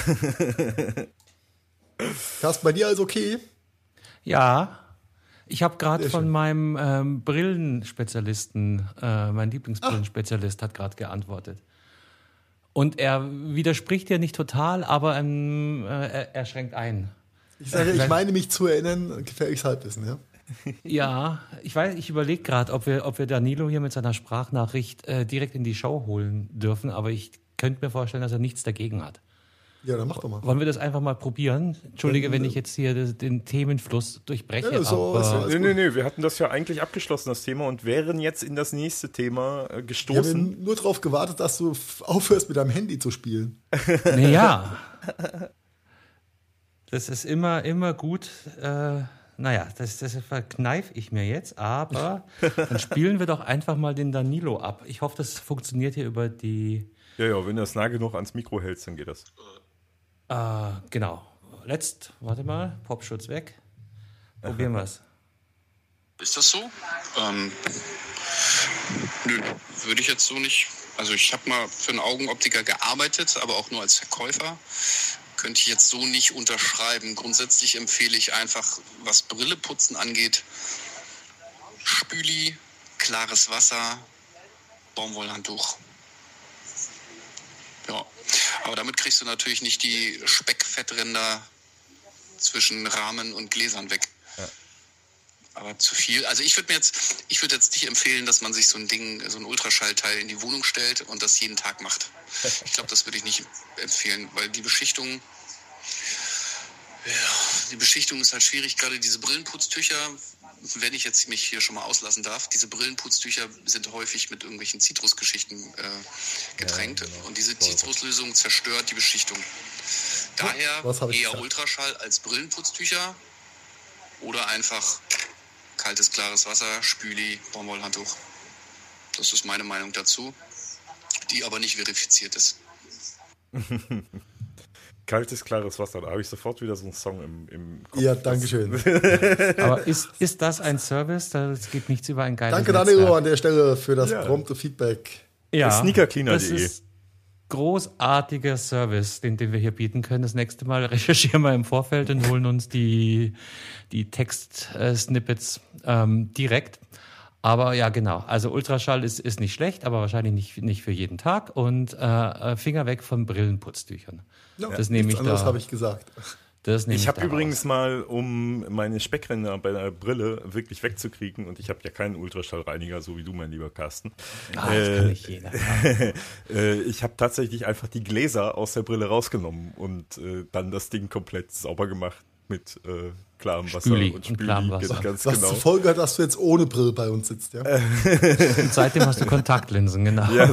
Carsten, bei dir alles okay? Ja, ich habe gerade von meinem Brillenspezialisten, mein Lieblingsbrillenspezialist hat gerade geantwortet. Und er widerspricht ja nicht total, aber er schränkt ein. Ich meine mich zu erinnern, gefährliches Halbwissen, ja? Ja, ich überlege gerade, ob wir Danilo hier mit seiner Sprachnachricht direkt in die Show holen dürfen, aber ich könnte mir vorstellen, dass er nichts dagegen hat. Ja, dann mach doch mal. Wollen wir das einfach mal probieren? Entschuldige, wenn ich jetzt hier den Themenfluss durchbreche. Nee, wir hatten das ja eigentlich abgeschlossen, das Thema, und wären jetzt in das nächste Thema gestoßen. Wir haben nur darauf gewartet, dass du aufhörst, mit deinem Handy zu spielen. Naja. Das ist immer gut. Das verkneife ich mir jetzt, aber dann spielen wir doch einfach mal den Danilo ab. Ich hoffe, das funktioniert hier über die... Ja, wenn du das nah genug ans Mikro hältst, dann geht das. Genau. Warte mal, Popschutz weg. Probieren wir es. Ist das so? Nö, würde ich jetzt so nicht. Also ich habe mal für einen Augenoptiker gearbeitet, aber auch nur als Verkäufer. Könnte ich jetzt so nicht unterschreiben. Grundsätzlich empfehle ich einfach, was Brilleputzen angeht, Spüli, klares Wasser, Baumwollhandtuch. Ja, aber damit kriegst du natürlich nicht die Speckfettränder zwischen Rahmen und Gläsern weg. Ja. Aber zu viel. Also ich würde jetzt nicht empfehlen, dass man sich so ein Ultraschallteil in die Wohnung stellt und das jeden Tag macht. Ich glaube, das würde ich nicht empfehlen, weil die Beschichtung ist halt schwierig. Gerade diese Brillenputztücher, wenn ich jetzt mich hier schon mal auslassen darf, diese Brillenputztücher sind häufig mit irgendwelchen Zitrusgeschichten getränkt. Ja, genau. Und diese Zitruslösung zerstört die Beschichtung. Daher eher Ultraschall als Brillenputztücher oder einfach kaltes, klares Wasser, Spüli, Baumwollhandtuch. Das ist meine Meinung dazu, die aber nicht verifiziert ist. Kaltes, klares Wasser, da habe ich sofort wieder so einen Song im Kopf. Ja, danke schön. Aber ist das ein Service? Es geht nichts über ein geiles Danke, Danilo, an der Stelle für das prompte Feedback. Ja, sneakercleaner.de. Das ist großartiger Service, den wir hier bieten können. Das nächste Mal recherchieren wir im Vorfeld und holen uns die Text-Snippets direkt. Aber ja, genau. Also Ultraschall ist nicht schlecht, aber wahrscheinlich nicht für jeden Tag. Und Finger weg von Brillenputztüchern. Ja, das nehme ich da. Das habe ich gesagt. Ich habe übrigens mal, um meine Speckränder bei der Brille wirklich wegzukriegen, und ich habe ja keinen Ultraschallreiniger, so wie du, mein lieber Carsten. Das kann nicht jeder. Ich habe tatsächlich einfach die Gläser aus der Brille rausgenommen und dann das Ding komplett sauber gemacht mit klarem Wasser und Spüli. Ganz was zur Folge hat, dass du jetzt ohne Brille bei uns sitzt, ja? Und seitdem hast du Kontaktlinsen, genau. Ja,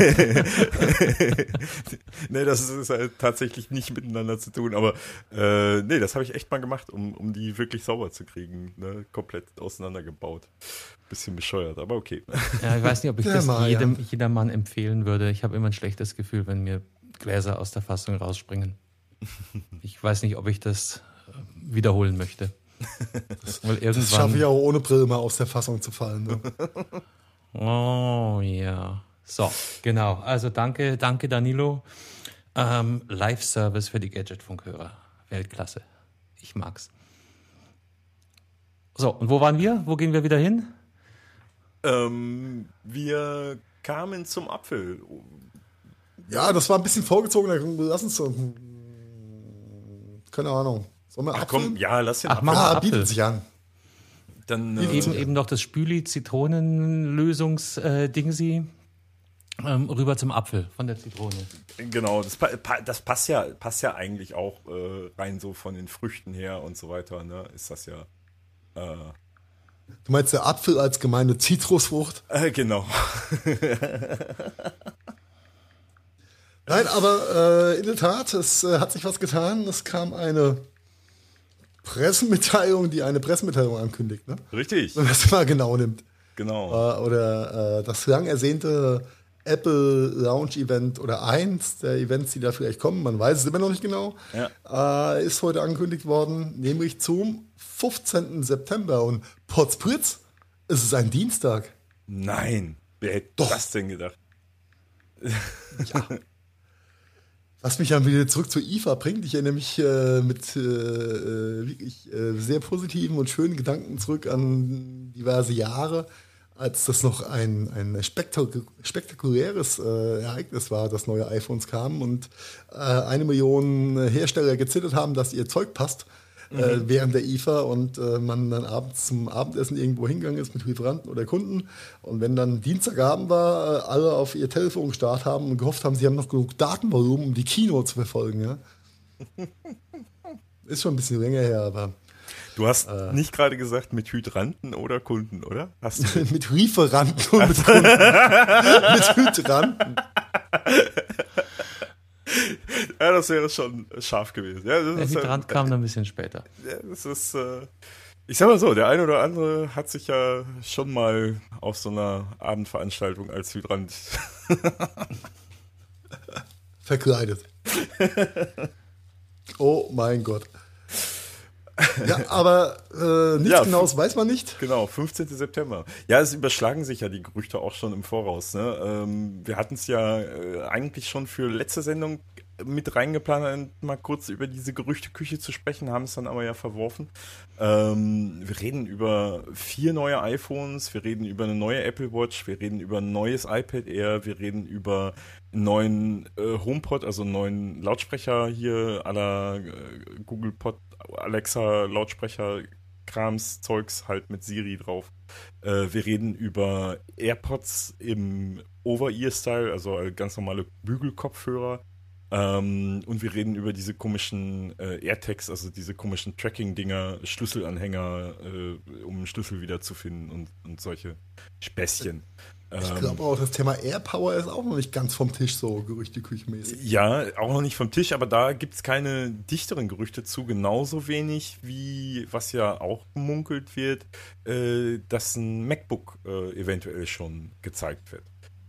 nee, das ist halt tatsächlich nicht miteinander zu tun, aber das habe ich echt mal gemacht, um die wirklich sauber zu kriegen, ne? Komplett auseinandergebaut. Bisschen bescheuert, aber okay. Ja, ich weiß nicht, ob ich jedermann empfehlen würde. Ich habe immer ein schlechtes Gefühl, wenn mir Gläser aus der Fassung rausspringen. Ich weiß nicht, ob ich das wiederholen möchte. Das schaffe ich auch ohne Brille mal aus der Fassung zu fallen. Ne? Oh ja. So, genau. Also danke Danilo. Live-Service für die Gadgetfunkhörer. Weltklasse. Ich mag's. So, und wo waren wir? Wo gehen wir wieder hin? Wir kamen zum Apfel. Ja, das war ein bisschen vorgezogen. Lass uns so. Keine Ahnung. Sollen wir komm, ja, lass den Apfel. Bietet sich an. Dann eben noch das Spüli-Zitronenlösungs-Dingsi. Rüber zum Apfel von der Zitrone. Genau, das passt ja eigentlich auch rein so von den Früchten her und so weiter, ne? Ist das ja. Du meinst der Apfel als gemeine Zitrusfrucht? Genau. Nein, aber in der Tat, es hat sich was getan. Es kam eine Pressemitteilung, die eine Pressemitteilung ankündigt, ne? Richtig. Wenn man das mal genau nimmt. Genau. Oder das lang ersehnte Apple Launch Event oder eins der Events, die da vielleicht kommen, man weiß es immer noch nicht genau, ist heute angekündigt worden, nämlich zum 15. September. Und Potzblitz, es ist ein Dienstag. Nein, wer hätte das denn gedacht? Ja. Was mich dann wieder zurück zur IFA bringt. Ich erinnere mich mit wirklich sehr positiven und schönen Gedanken zurück an diverse Jahre, als das noch ein spektakuläres Ereignis war, dass neue iPhones kamen und 1 Million Hersteller gezittert haben, dass ihr Zeug passt während der IFA und man dann abends zum Abendessen irgendwo hingegangen ist mit Lieferanten oder Kunden. Und wenn dann Dienstagabend war, alle auf ihr Telefon gestarrt haben und gehofft haben, sie haben noch genug Datenvolumen, um die Keynote zu verfolgen. Ja? Ist schon ein bisschen länger her, aber... Du hast nicht gerade gesagt mit Hydranten oder Kunden, oder? Hast du mit Lieferanten und mit Kunden. Mit Hydranten. Ja, das wäre schon scharf gewesen. Ja, Der Hydrant kam dann ein bisschen später. Ja, das ist, ich sag mal so, der eine oder andere hat sich ja schon mal auf so einer Abendveranstaltung als Hydrant verkleidet. Oh mein Gott. Ja, aber nichts Genaues weiß man nicht. Genau, 15. September. Ja, es überschlagen sich ja die Gerüchte auch schon im Voraus. Ne? Wir hatten es ja eigentlich schon für letzte Sendung mit reingeplant, mal kurz über diese Gerüchteküche zu sprechen, haben es dann aber ja verworfen. Wir reden über 4 neue iPhones, wir reden über eine neue Apple Watch, wir reden über ein neues iPad Air, wir reden über einen neuen HomePod, also einen neuen Lautsprecher hier à la Google Pod, Alexa Lautsprecher, Krams, Zeugs halt mit Siri drauf. Wir reden über AirPods im Over-Ear-Style, also ganz normale Bügelkopfhörer. Und wir reden über diese komischen AirTags, also diese komischen Tracking-Dinger, Schlüsselanhänger, um einen Schlüssel wiederzufinden und solche Späßchen. Ich glaube auch, das Thema AirPower ist auch noch nicht ganz vom Tisch, so gerüchteküchenmäßig. Ja, auch noch nicht vom Tisch, aber da gibt es keine dichteren Gerüchte zu, genauso wenig wie, was ja auch gemunkelt wird, dass ein MacBook eventuell schon gezeigt wird.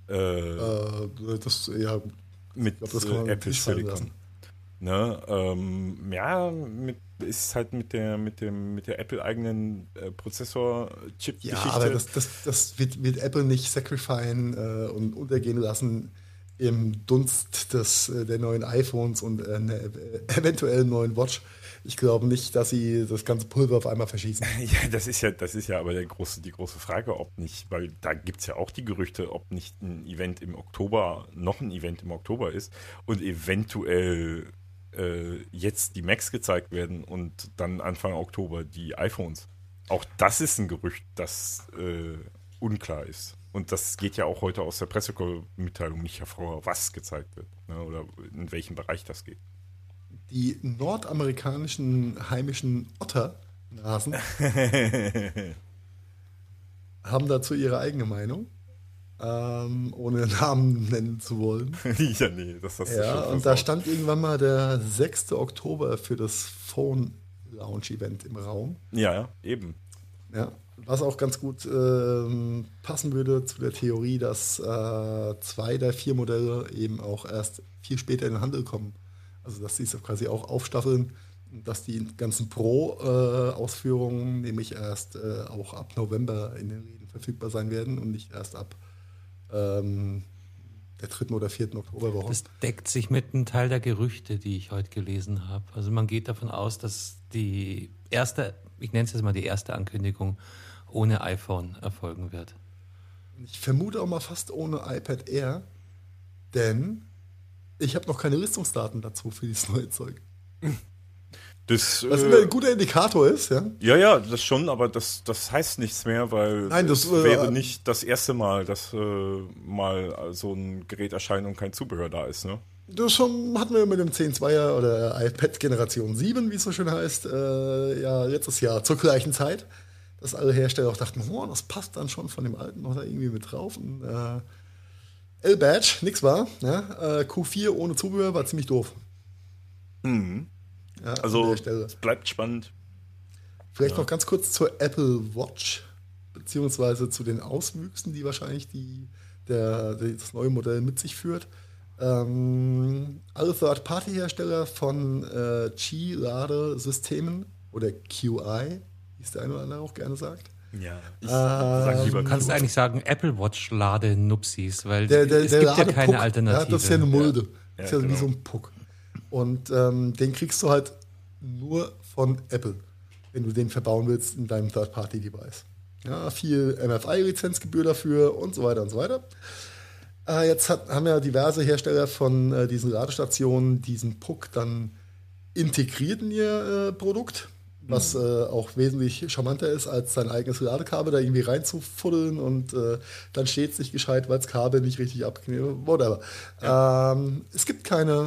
Das, ja... Mit Apple Silicon. Ne, ist halt mit der Apple-eigenen Prozessor-Chip-Geschichte. Ja, aber das wird Apple nicht sacrifieren und untergehen lassen im Dunst der neuen iPhones und einer eventuellen neuen Watch. Ich glaube nicht, dass sie das ganze Pulver auf einmal verschießen. Ja, das ist ja aber die große Frage, ob nicht, weil da gibt es ja auch die Gerüchte, ob nicht noch ein Event im Oktober ist und eventuell jetzt die Macs gezeigt werden und dann Anfang Oktober die iPhones. Auch das ist ein Gerücht, das unklar ist. Und das geht ja auch heute aus der Pressemitteilung nicht hervor, was gezeigt wird, ne, oder in welchem Bereich das geht. Die nordamerikanischen heimischen Otternasen haben dazu ihre eigene Meinung, ohne Namen nennen zu wollen. Ja, nee, das hast du ja, schon und da stand irgendwann mal der 6. Oktober für das Phone Launch Event im Raum. Ja, eben. Ja, was auch ganz gut passen würde zu der Theorie, dass 2 der 4 Modelle eben auch erst viel später in den Handel kommen. Also dass sie es quasi auch aufstaffeln, dass die ganzen Pro-Ausführungen nämlich erst auch ab November in den Läden verfügbar sein werden und nicht erst ab der 3. oder 4. Oktoberwoche. Das deckt sich mit einem Teil der Gerüchte, die ich heute gelesen habe. Also man geht davon aus, dass die erste, ich nenne es jetzt mal die erste Ankündigung, ohne iPhone erfolgen wird. Ich vermute auch mal fast ohne iPad Air, denn ich habe noch keine Listungsdaten dazu für dieses neue Zeug. Das, Was immer ein guter Indikator ist, ja. Ja, das schon, aber das heißt nichts mehr, weil Nein, das wäre nicht das erste Mal, dass mal so ein Gerät erscheint und kein Zubehör da ist, ne? Das schon hatten wir mit dem 10.2er oder iPad Generation 7, wie es so schön heißt, ja, letztes Jahr zur gleichen Zeit, dass alle Hersteller auch dachten, oh, das passt dann schon von dem alten noch da irgendwie mit drauf. Und L-Badge, nix war. Ja? Q4 ohne Zubehör war ziemlich doof. Mhm. Ja, Also es bleibt spannend. Vielleicht noch ganz kurz zur Apple Watch, beziehungsweise zu den Auswüchsen, die wahrscheinlich das neue Modell mit sich führt. Alle Third-Party-Hersteller von Qi-Ladesystemen oder QI, wie es der eine oder andere auch gerne sagt. Ja, ich sag lieber Du kannst eigentlich sagen Apple Watch Lade-Nupsis, weil es der gibt ja keine Ladepuck, Alternative. Ja, das ist ja eine Mulde. Ja. Das ist ja wie so ein Puck. Und den kriegst du halt nur von Apple, wenn du den verbauen willst in deinem Third-Party-Device. Ja, viel MFI-Lizenzgebühr dafür und so weiter und so weiter. Jetzt haben ja diverse Hersteller von diesen Ladestationen diesen Puck dann integriert in ihr Produkt, was auch wesentlich charmanter ist, als sein eigenes Ladekabel da irgendwie reinzufuddeln und dann steht es nicht gescheit, weil das Kabel nicht richtig abknippt, whatever. Ja. Es gibt keine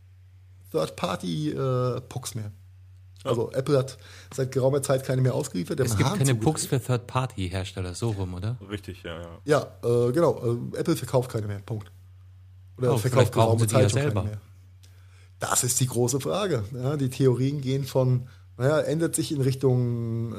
Third-Party-Pucks mehr. Also Apple hat seit geraumer Zeit keine mehr ausgeliefert. Es gibt keine Pucks für Third-Party-Hersteller, so rum, oder? Richtig, ja. Ja, genau. Apple verkauft keine mehr, Punkt. Oder verkauft geraume Zeit schon selber. Keine mehr. Das ist die große Frage. Ja, die Theorien gehen von, ändert sich in Richtung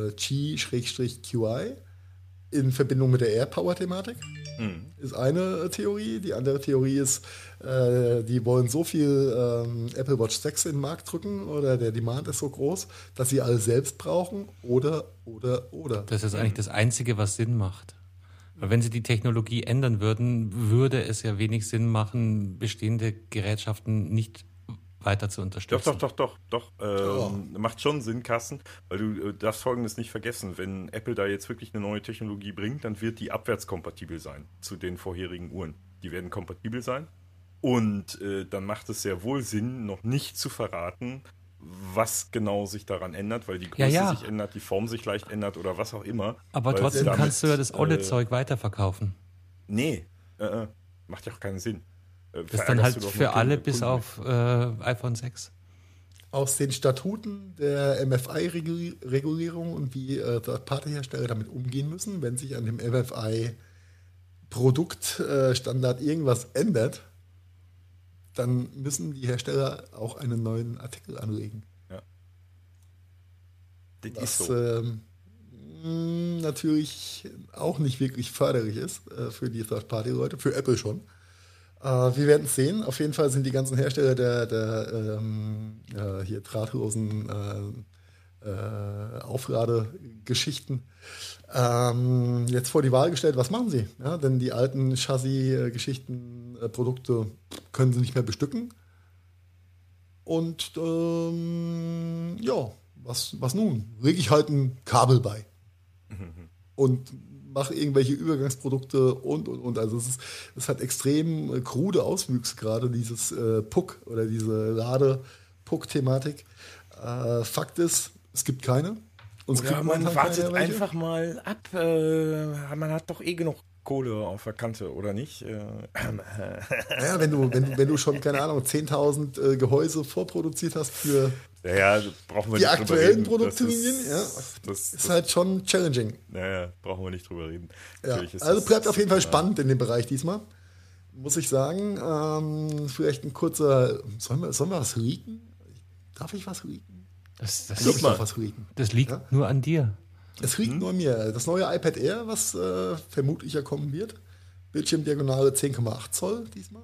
Qi/QI in Verbindung mit der AirPower-Thematik. Ist eine Theorie. Die andere Theorie ist, die wollen so viel Apple Watch 6 in den Markt drücken oder der Demand ist so groß, dass sie alle selbst brauchen oder. Das ist eigentlich das Einzige, was Sinn macht. Weil wenn sie die Technologie ändern würden, würde es ja wenig Sinn machen, bestehende Gerätschaften nicht weiter zu unterstützen. Doch. Macht schon Sinn, Carsten, weil du darfst Folgendes nicht vergessen. Wenn Apple da jetzt wirklich eine neue Technologie bringt, dann wird die abwärtskompatibel sein zu den vorherigen Uhren. Die werden kompatibel sein und dann macht es sehr wohl Sinn, noch nicht zu verraten, was genau sich daran ändert, weil die Größe sich ändert, die Form sich leicht ändert oder was auch immer. Aber trotzdem kannst du ja das OLED-Zeug weiterverkaufen. Nee, macht ja auch keinen Sinn. Das ist dann halt für alle bis auf iPhone 6. Aus den Statuten der MFI-Regulierung und wie Third-Party-Hersteller damit umgehen müssen, wenn sich an dem MFI-Produktstandard irgendwas ändert, dann müssen die Hersteller auch einen neuen Artikel anlegen. Ja. Das was ist so. Natürlich auch nicht wirklich förderlich ist für die Third-Party-Leute, für Apple schon. Wir werden es sehen. Auf jeden Fall sind die ganzen Hersteller der hier drahtlosen Aufladegeschichten jetzt vor die Wahl gestellt, was machen sie? Ja, denn die alten Chassis-Geschichten, Produkte können sie nicht mehr bestücken. Und was nun? Lege ich halt ein Kabel bei. Und mache irgendwelche Übergangsprodukte und. Also es hat extrem krude Auswüchse gerade, dieses Puck oder diese Lade-Puck-Thematik. Fakt ist, es gibt keine. Oder man wartet einfach mal ab. Man hat doch genug Kohle auf der Kante, oder nicht? Naja, wenn du schon, keine Ahnung, 10.000 Gehäuse vorproduziert hast für brauchen wir die nicht aktuellen Produktlinien, das ist halt schon challenging. Naja, brauchen wir nicht drüber reden. Ja, also bleibt auf jeden Fall spannend in dem Bereich diesmal, muss ich sagen. Vielleicht ein kurzer, sollen wir was leaken? Darf ich was leaken? Das liegt nur an dir. Es liegt nur an mir. Das neue iPad Air, was vermutlich ja kommen wird, Bildschirmdiagonale 10,8 Zoll diesmal,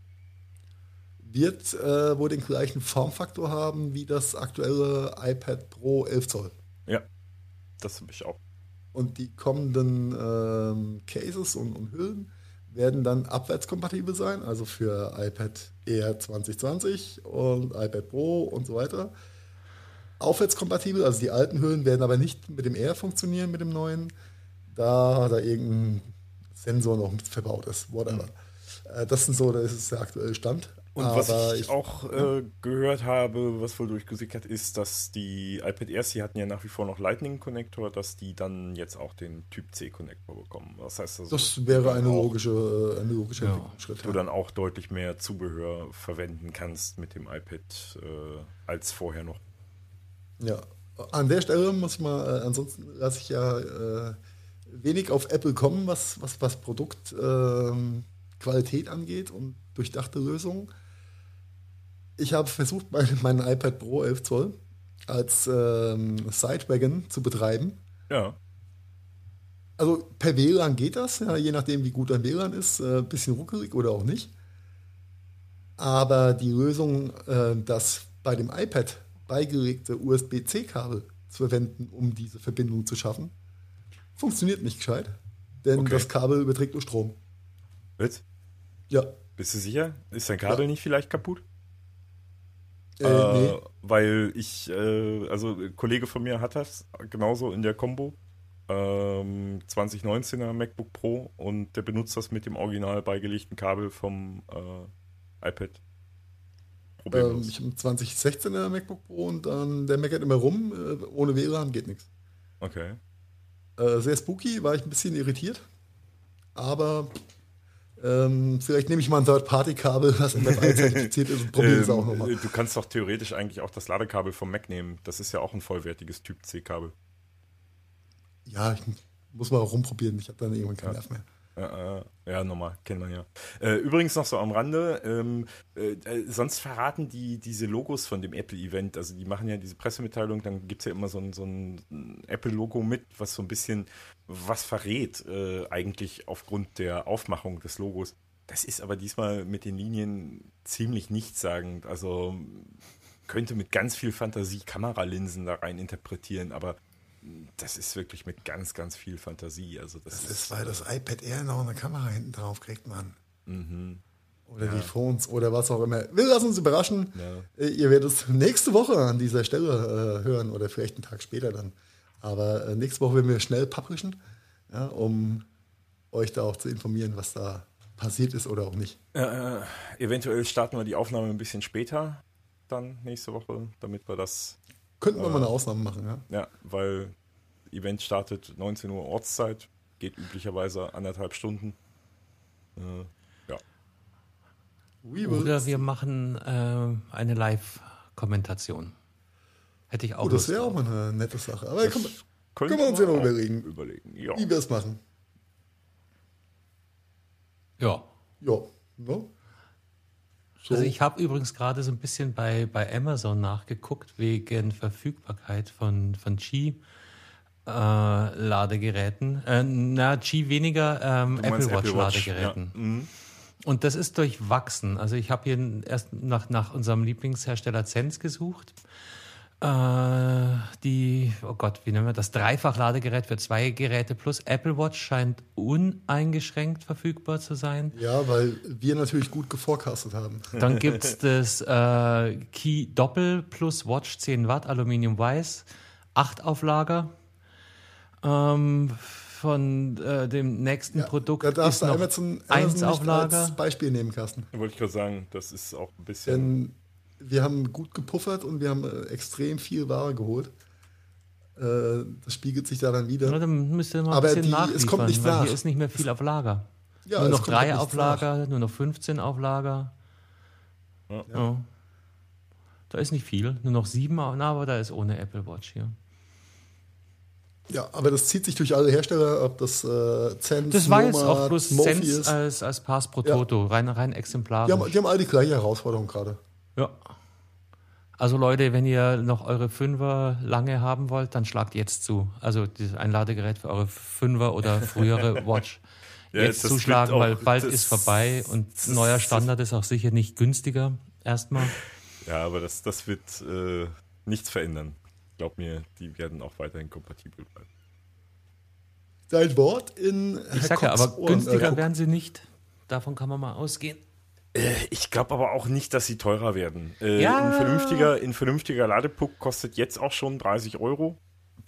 wird wohl den gleichen Formfaktor haben wie das aktuelle iPad Pro 11 Zoll. Ja, das habe ich auch. Und die kommenden Cases und Hüllen werden dann abwärtskompatibel sein, also für iPad Air 2020 und iPad Pro und so weiter. Aufwärtskompatibel, also die alten Hüllen werden aber nicht mit dem Air funktionieren, mit dem neuen, da irgendein Sensor noch mit verbaut ist, whatever. Das ist der aktuelle Stand. Und was ich auch gehört habe, was wohl durchgesickert ist, dass die iPad Airs, die hatten ja nach wie vor noch Lightning-Konnektor, dass die dann jetzt auch den Typ-C-Konnektor bekommen. Das heißt also, das wäre ein logischer Entwicklungsschritt. Du dann auch deutlich mehr Zubehör verwenden kannst mit dem iPad als vorher noch. Ja, an der Stelle muss ich mal, ansonsten lasse ich ja wenig auf Apple kommen, was Produktqualität angeht und durchdachte Lösungen. Ich habe versucht, meinen iPad Pro 11 Zoll als Sidewagon zu betreiben. Ja. Also per WLAN geht das, ja, je nachdem, wie gut dein WLAN ist, ein bisschen ruckelig oder auch nicht. Aber die Lösung, das bei dem iPad beigelegte USB-C-Kabel zu verwenden, um diese Verbindung zu schaffen, funktioniert nicht gescheit. Denn das Kabel überträgt nur Strom. Willst? Ja. Bist du sicher? Ist dein Kabel nicht vielleicht kaputt? Nee. Weil also ein Kollege von mir hat das genauso in der Kombo. 2019er MacBook Pro und der benutzt das mit dem original beigelegten Kabel vom iPad. Problemlos. Ich habe einen 2016er MacBook Pro und dann der meckert immer rum, ohne WLAN geht nichts. Okay. Sehr spooky, war ich ein bisschen irritiert. Aber vielleicht nehme ich mal ein Third-Party-Kabel, das MFI zertifiziert ist und probiere es auch nochmal. Du kannst doch theoretisch eigentlich auch das Ladekabel vom Mac nehmen. Das ist ja auch ein vollwertiges Typ-C-Kabel. Ja, ich muss mal rumprobieren. Ich habe dann irgendwann keinen Nerv mehr. Ja, normal, kennt man ja. Übrigens noch so am Rande, sonst verraten diese Logos von dem Apple-Event, also die machen ja diese Pressemitteilung, dann gibt es ja immer so ein Apple-Logo mit, was so ein bisschen was verrät, eigentlich aufgrund der Aufmachung des Logos. Das ist aber diesmal mit den Linien ziemlich nichtssagend, also könnte mit ganz viel Fantasie Kameralinsen da rein interpretieren, aber das ist wirklich mit ganz, ganz viel Fantasie. Also das ist, weil das iPad Air noch eine Kamera hinten drauf kriegt, Mann. Mhm. Oder die Phones oder was auch immer. Wir lassen uns überraschen. Ja. Ihr werdet es nächste Woche an dieser Stelle hören oder vielleicht einen Tag später dann. Aber nächste Woche werden wir schnell publishen, ja, um euch da auch zu informieren, was da passiert ist oder auch nicht. Eventuell starten wir die Aufnahme ein bisschen später dann nächste Woche, damit wir das... Könnten wir mal eine Ausnahme machen, ja? Ja, weil Event startet 19 Uhr Ortszeit, geht üblicherweise 1,5 Stunden. Ja. Oder wir machen eine Live-Kommentation. Hätte ich auch das wäre auch mal eine nette Sache. Aber können wir uns ja noch überlegen ja. Wie wir es machen. Ja. Ja. No? So. Also ich habe übrigens gerade so ein bisschen bei Amazon nachgeguckt wegen Verfügbarkeit von Qi-Ladegeräten. Qi weniger, Apple Watch Ladegeräten. Ja. Mhm. Und das ist durchwachsen. Also ich habe hier erst nach unserem Lieblingshersteller Zenz gesucht. Oh Gott, wie nennen wir das? Dreifach-Ladegerät für 2 Geräte plus Apple Watch scheint uneingeschränkt verfügbar zu sein. Ja, weil wir natürlich gut geforecastet haben. Dann gibt es das Qi Doppel plus Watch 10 Watt Aluminium Weiß, 8 Auflager. Von dem nächsten Produkt da darfst ist noch Amazon 1 Auflager. Als Beispiel nehmen, Carsten. Da wollte ich gerade sagen, das ist auch ein bisschen... Denn wir haben gut gepuffert und wir haben extrem viel Ware geholt. Das spiegelt sich da dann wieder. Ja, dann müsst ihr mal ein bisschen nachliefern, es kommt nicht weil nach. Hier ist nicht mehr viel auf Lager. Ja, nur noch 3 Auflager, nur noch 15 Auflager. Ja. Da ist nicht viel. Nur noch 7, aber da ist ohne Apple Watch hier. Ja, aber das zieht sich durch alle Hersteller, ob das Zenz, das war jetzt Nomad, auch bloß Morpheus Zenz als Pass pro Toto, rein exemplarisch. Die haben alle die gleiche Herausforderung gerade. Ja. Also Leute, wenn ihr noch eure 5er lange haben wollt, dann schlagt jetzt zu. Also ein Ladegerät für eure 5er oder frühere Watch. Jetzt zuschlagen, weil bald ist vorbei und neuer Standard ist auch sicher nicht günstiger erstmal. Ja, aber das wird nichts verändern. Glaub mir, die werden auch weiterhin kompatibel bleiben. Dein Wort in Ich sag ja, aber günstiger werden sie nicht. Davon kann man mal ausgehen. Ich glaube aber auch nicht, dass sie teurer werden. Ja. Ein vernünftiger Ladepuck kostet jetzt auch schon 30 €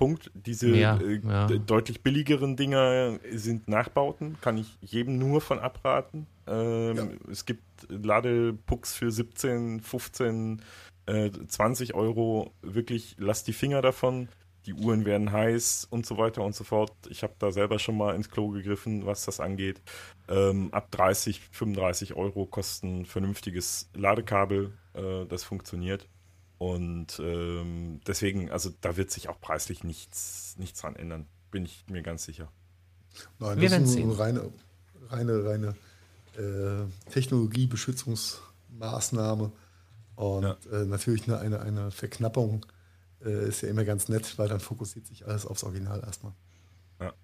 Punkt. Diese deutlich billigeren Dinger sind Nachbauten, kann ich jedem nur von abraten. Es gibt Ladepucks für 17, 15, 20 Euro. Wirklich, lasst die Finger davon. Die Uhren werden heiß und so weiter und so fort. Ich habe da selber schon mal ins Klo gegriffen, was das angeht. Ab 30, 35 Euro kosten ein vernünftiges Ladekabel. Das funktioniert. Und deswegen, also da wird sich auch preislich nichts dran ändern. Bin ich mir ganz sicher. Nein, das ist eine reine Technologiebeschützungsmaßnahme. Und natürlich eine Verknappung ist ja immer ganz nett, weil dann fokussiert sich alles aufs Original erstmal. Ja.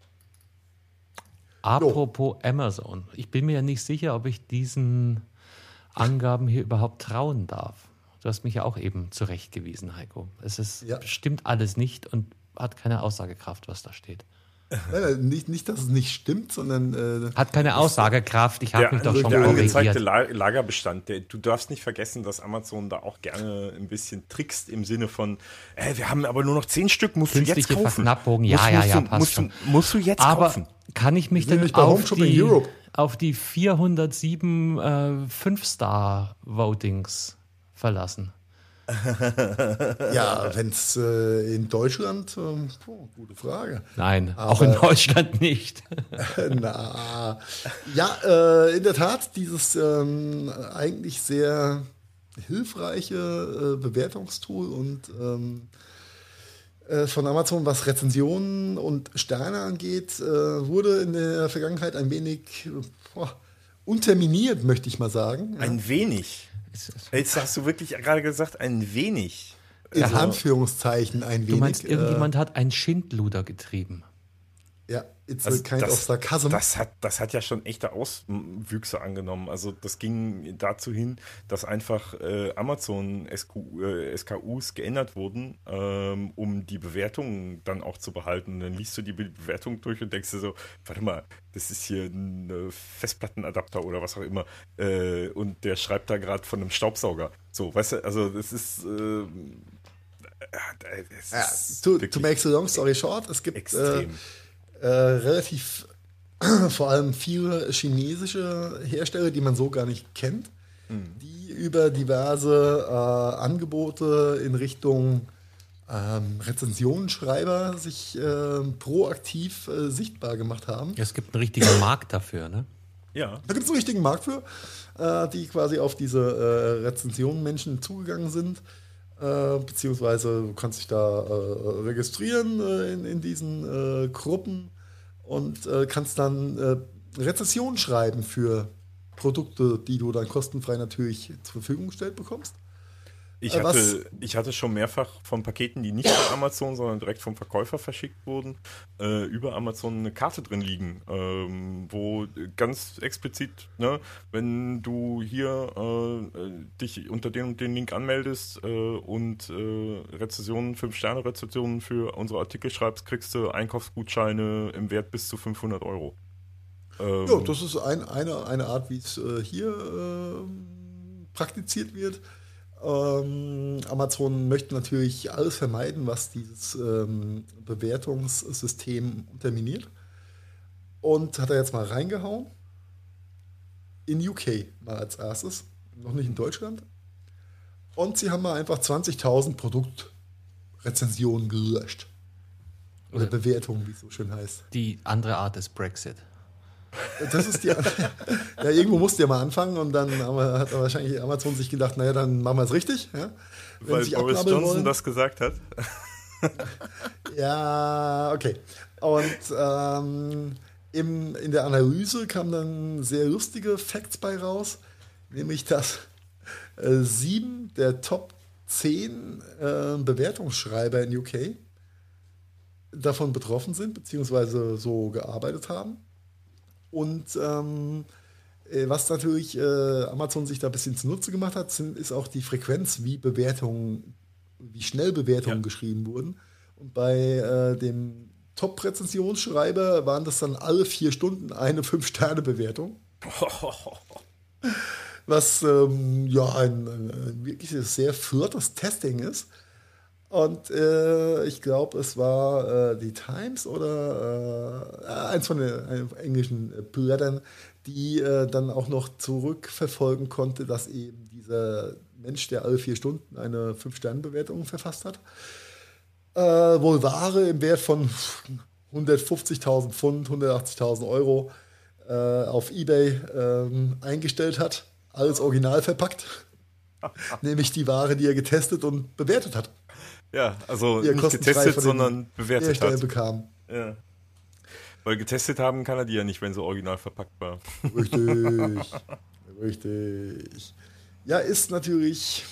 Apropos Amazon. Ich bin mir ja nicht sicher, ob ich diesen Angaben hier überhaupt trauen darf. Du hast mich ja auch eben zurechtgewiesen, Heiko. Stimmt alles nicht und hat keine Aussagekraft, was da steht. Nein, nicht, dass es nicht stimmt, sondern... hat keine Aussagekraft, ich habe mich doch schon der korrigiert. angezeigte Lagerbestand, du darfst nicht vergessen, dass Amazon da auch gerne ein bisschen trickst im Sinne von, wir haben aber nur noch 10 Stück, musst du jetzt kaufen. Verknappung, passt schon. Musst du jetzt kaufen. Aber kann ich mich denn auf die 407 5-Star-Votings verlassen? Ja, wenn es in Deutschland, gute Frage. Nein, aber auch in Deutschland nicht. In der Tat, dieses eigentlich sehr hilfreiche Bewertungstool und von Amazon, was Rezensionen und Sterne angeht, wurde in der Vergangenheit ein wenig unterminiert, möchte ich mal sagen. Ein wenig? Jetzt hast du wirklich gerade gesagt, ein wenig. In Anführungszeichen ein wenig. Du meinst, irgendjemand hat ein Schindluder getrieben. Ja, it's a kind of sarcasm. Das hat ja schon echte Auswüchse angenommen. Also das ging dazu hin, dass einfach Amazon SKUs geändert wurden, um die Bewertungen dann auch zu behalten. Und dann liest du die Bewertung durch und denkst dir so, warte mal, das ist hier ein Festplattenadapter oder was auch immer. Und der schreibt da gerade von einem Staubsauger. So, weißt du, also das ist... to make the long story short, es gibt relativ vor allem viele chinesische Hersteller, die man so gar nicht kennt, die über diverse Angebote in Richtung Rezensionsschreiber sich proaktiv sichtbar gemacht haben. Es gibt einen richtigen Markt dafür, ne? Ja. Da gibt es einen richtigen Markt für, die quasi auf diese Rezensionen-Menschen zugegangen sind. Beziehungsweise du kannst dich da registrieren in diesen Gruppen und kannst dann Rezensionen schreiben für Produkte, die du dann kostenfrei natürlich zur Verfügung gestellt bekommst. Ich hatte schon mehrfach von Paketen, die nicht von Amazon, sondern direkt vom Verkäufer verschickt wurden, über Amazon eine Karte drin liegen, wo ganz explizit, ne, wenn du hier dich unter den und den Link anmeldest und Rezensionen, 5-Sterne-Rezensionen für unsere Artikel schreibst, kriegst du Einkaufsgutscheine im Wert bis zu 500 Euro. Ja, das ist eine Art, wie es hier praktiziert wird. Amazon möchte natürlich alles vermeiden, was dieses Bewertungssystem unterminiert. Und hat er jetzt mal reingehauen. In UK mal als erstes, noch nicht in Deutschland. Und sie haben mal einfach 20.000 Produktrezensionen gelöscht. Oder Bewertungen, wie es so schön heißt. Die andere Art des Brexit. Das ist ja, irgendwo musste ja mal anfangen und dann hat wahrscheinlich Amazon sich gedacht, naja, dann machen wir es richtig. Ja? Weil Boris Johnson das gesagt hat. Ja, okay. Und in der Analyse kamen dann sehr lustige Facts bei raus, nämlich dass 7 der Top 10 Bewertungsschreiber in UK davon betroffen sind, beziehungsweise so gearbeitet haben. Und was natürlich Amazon sich da ein bisschen zunutze gemacht hat, ist auch die Frequenz, wie schnell Bewertungen geschrieben wurden. Und bei dem Top-Rezensionsschreiber waren das dann alle 4 Stunden eine 5-Sterne-Bewertung. Was ein wirklich sehr flottes Testing ist. Und ich glaube, es war die Times oder eins von den englischen Blättern, die dann auch noch zurückverfolgen konnte, dass eben dieser Mensch, der alle 4 Stunden eine 5-Sterne-Bewertung verfasst hat, wohl Ware im Wert von 150.000 Pfund, 180.000 Euro auf eBay eingestellt hat, alles original verpackt. Nämlich die Ware, die er getestet und bewertet hat. Ja, also nicht getestet, sondern bewertet hat. Bekam. Ja. Weil getestet haben kann er die ja nicht, wenn sie original verpackt war. Richtig. Ja, ist natürlich,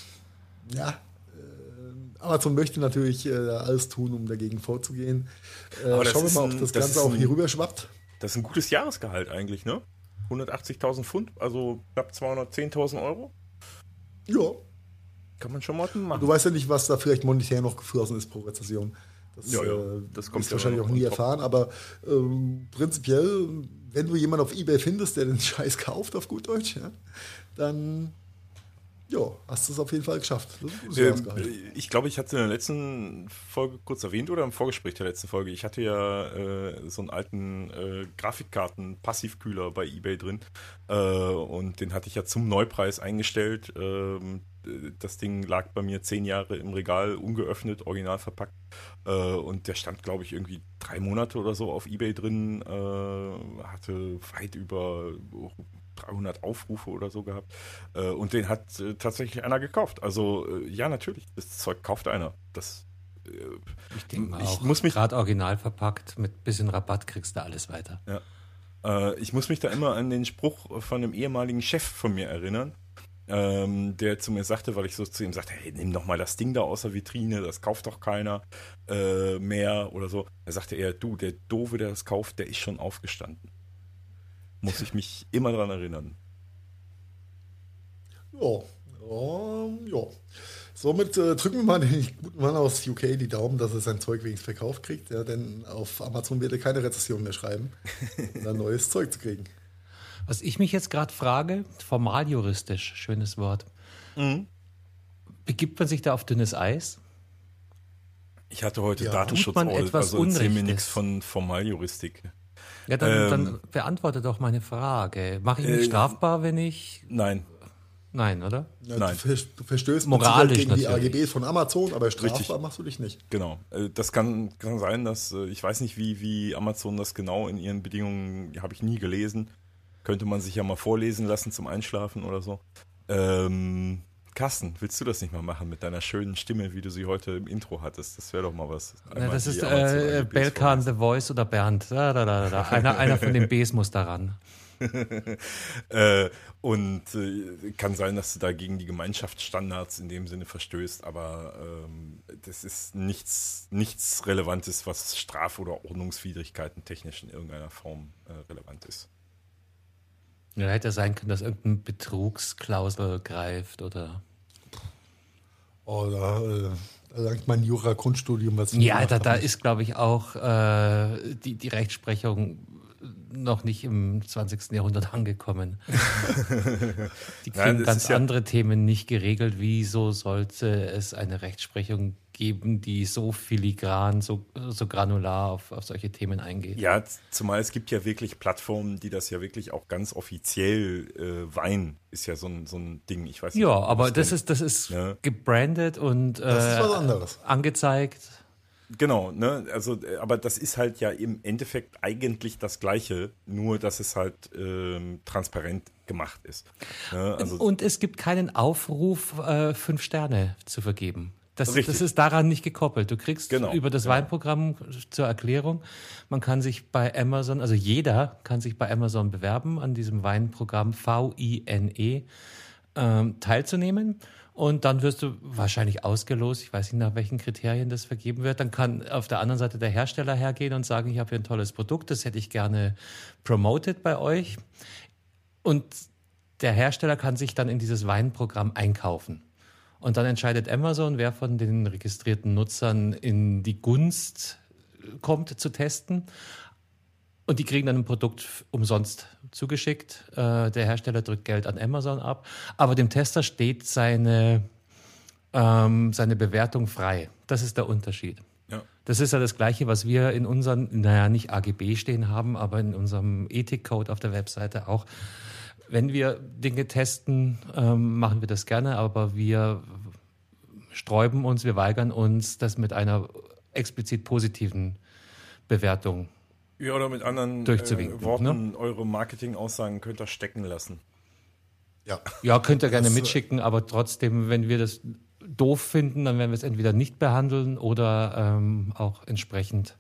Amazon möchte natürlich alles tun, um dagegen vorzugehen. Schauen wir mal, ob das Ganze auch hier rüber schwappt. Das ist ein gutes Jahresgehalt eigentlich, ne? 180.000 Pfund, also knapp 210.000 Euro. Ja. Kann man schon mal machen. Du weißt ja nicht, was da vielleicht monetär noch geflossen ist pro Rezession. Das kommt ja wahrscheinlich auch nie erfahren, aber prinzipiell, wenn du jemanden auf eBay findest, der den Scheiß kauft, auf gut Deutsch, ja, dann hast du es auf jeden Fall geschafft. Ich glaube, ich hatte in der letzten Folge kurz erwähnt oder im Vorgespräch der letzten Folge, ich hatte ja so einen alten Grafikkarten-Passivkühler bei eBay drin und den hatte ich ja zum Neupreis eingestellt. Das Ding lag bei mir 10 Jahre im Regal, ungeöffnet, original verpackt. Und der stand, glaube ich, irgendwie 3 Monate oder so auf eBay drin, hatte weit über 300 Aufrufe oder so gehabt. Und den hat tatsächlich einer gekauft. Also ja, natürlich, das Zeug kauft einer. Ich denke mal auch, gerade original verpackt, mit bisschen Rabatt kriegst du alles weiter. Ja. Ich muss mich da immer an den Spruch von einem ehemaligen Chef von mir erinnern, der zu mir sagte, weil ich so zu ihm sagte, hey, nimm doch mal das Ding da aus der Vitrine, das kauft doch keiner mehr oder so. Da sagte er, du, der Doofe, der das kauft, der ist schon aufgestanden. Muss ich mich immer dran erinnern. Ja. Somit drücken wir mal den guten Mann aus UK die Daumen, dass er sein Zeug wenigstens verkauft kriegt, ja, denn auf Amazon wird er keine Rezession mehr schreiben, um dann neues Zeug zu kriegen. Was ich mich jetzt gerade frage, formaljuristisch, schönes Wort, begibt man sich da auf dünnes Eis? Ich hatte heute Datenschutz-Audit, also erzähl mir nichts von Formaljuristik. Ja, dann beantworte doch meine Frage. Mache ich mich strafbar, wenn ich... Nein. Nein, oder? Ja, Nein. Du verstößt moralisch gegen die natürlich. AGBs von Amazon, aber strafbar Richtig. machst du dich nicht. Genau. Das kann sein, dass, ich weiß nicht, wie Amazon das genau in ihren Bedingungen, habe ich nie gelesen. Könnte man sich ja mal vorlesen lassen zum Einschlafen oder so. Carsten, willst du das nicht mal machen mit deiner schönen Stimme, wie du sie heute im Intro hattest? Das wäre doch mal was. Das ist Belkan, The Voice oder Bernd. Einer von den Bs muss daran. Und kann sein, dass du da gegen die Gemeinschaftsstandards in dem Sinne verstößt, aber das ist nichts Relevantes, was Straf- oder Ordnungswidrigkeiten technisch in irgendeiner Form relevant ist. Ja, hätte sein können, dass irgendein Betrugsklausel greift oder... Oder da langt mein Jura-Grundstudium was. Ja, da ist, glaube ich, auch die Rechtsprechung noch nicht im 20. Jahrhundert angekommen. Die kriegen ganz andere Themen nicht geregelt. Wieso sollte es eine Rechtsprechung geben, die so filigran, so granular auf solche Themen eingeht? Ja, zumal es gibt ja wirklich Plattformen, die das ja wirklich auch ganz offiziell Wein ist ja so ein Ding. Ich weiß nicht. Ja, aber das ist gebrandet und das ist was anderes. Angezeigt. Genau, ne? Also, aber das ist halt ja im Endeffekt eigentlich das Gleiche, nur dass es halt transparent gemacht ist. Ne? Also, und es gibt keinen Aufruf, 5 Sterne zu vergeben. Das ist daran nicht gekoppelt. Du kriegst über das Weinprogramm zur Erklärung, man kann sich bei Amazon, also jeder kann sich bei Amazon bewerben, an diesem Weinprogramm VINE teilzunehmen. Und dann wirst du wahrscheinlich ausgelost, ich weiß nicht, nach welchen Kriterien das vergeben wird. Dann kann auf der anderen Seite der Hersteller hergehen und sagen, ich habe hier ein tolles Produkt, das hätte ich gerne promoted bei euch. Und der Hersteller kann sich dann in dieses Weinprogramm einkaufen. Und dann entscheidet Amazon, wer von den registrierten Nutzern in die Gunst kommt zu testen. Und die kriegen dann ein Produkt umsonst zugeschickt. Der Hersteller drückt Geld an Amazon ab. Aber dem Tester steht seine seine Bewertung frei. Das ist der Unterschied. Ja. Das ist ja das Gleiche, was wir in unseren, nicht AGB stehen haben, aber in unserem Ethikcode auf der Webseite auch. Wenn wir Dinge testen, machen wir das gerne, aber wir sträuben uns, wir weigern uns, das mit einer explizit positiven Bewertung Ja, oder mit anderen durchzuwinken, Worten, eure Marketingaussagen könnt ihr stecken lassen. Ja, könnt ihr gerne mitschicken, aber trotzdem, wenn wir das doof finden, dann werden wir es entweder nicht behandeln oder auch entsprechend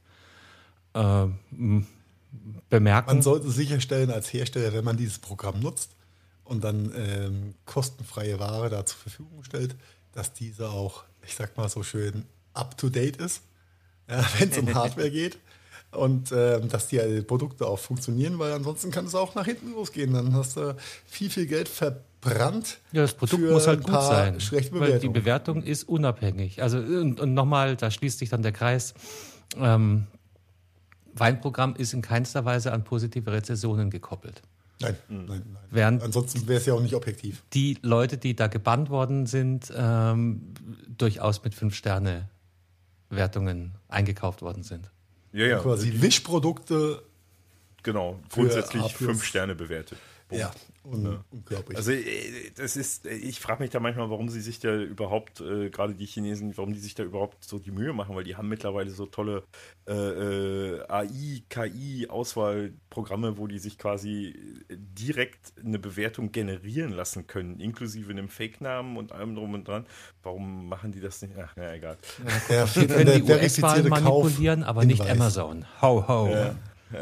bemerken. Man sollte sicherstellen als Hersteller, wenn man dieses Programm nutzt und dann kostenfreie Ware da zur Verfügung stellt, dass diese auch, ich sag mal so schön, up-to-date ist, ja, wenn es um Hardware geht. Und dass die Produkte auch funktionieren, weil ansonsten kann es auch nach hinten losgehen. Dann hast du viel Geld verbrannt. Ja, das Produkt für muss halt ein gut paar sein, schlechte weil die Bewertungen. Bewertung ist unabhängig. Also und nochmal, da schließt sich dann der Kreis. Weinprogramm ist in keinster Weise an positive Rezensionen gekoppelt. Nein. Während Ansonsten wäre es ja auch nicht objektiv. die Leute, die da gebannt worden sind, durchaus mit 5-Sterne-Wertungen eingekauft worden sind. Ja. Quasi Wischprodukte. Genau, Für grundsätzlich A+. 5 Sterne bewertet. Punkt. Ja, unglaublich. Also ich frage mich da manchmal, warum sie sich da überhaupt, gerade die Chinesen, warum die sich da überhaupt so die Mühe machen, weil die haben mittlerweile so tolle AI, KI-Auswahlprogramme, wo die sich quasi direkt eine Bewertung generieren lassen können, inklusive einem Fake-Namen und allem drum und dran. Warum machen die das nicht? Ach, na egal. Ja, Wir können die US-Wahl manipulieren, aber nicht Hinweis. Amazon. Ho, ho. Ja.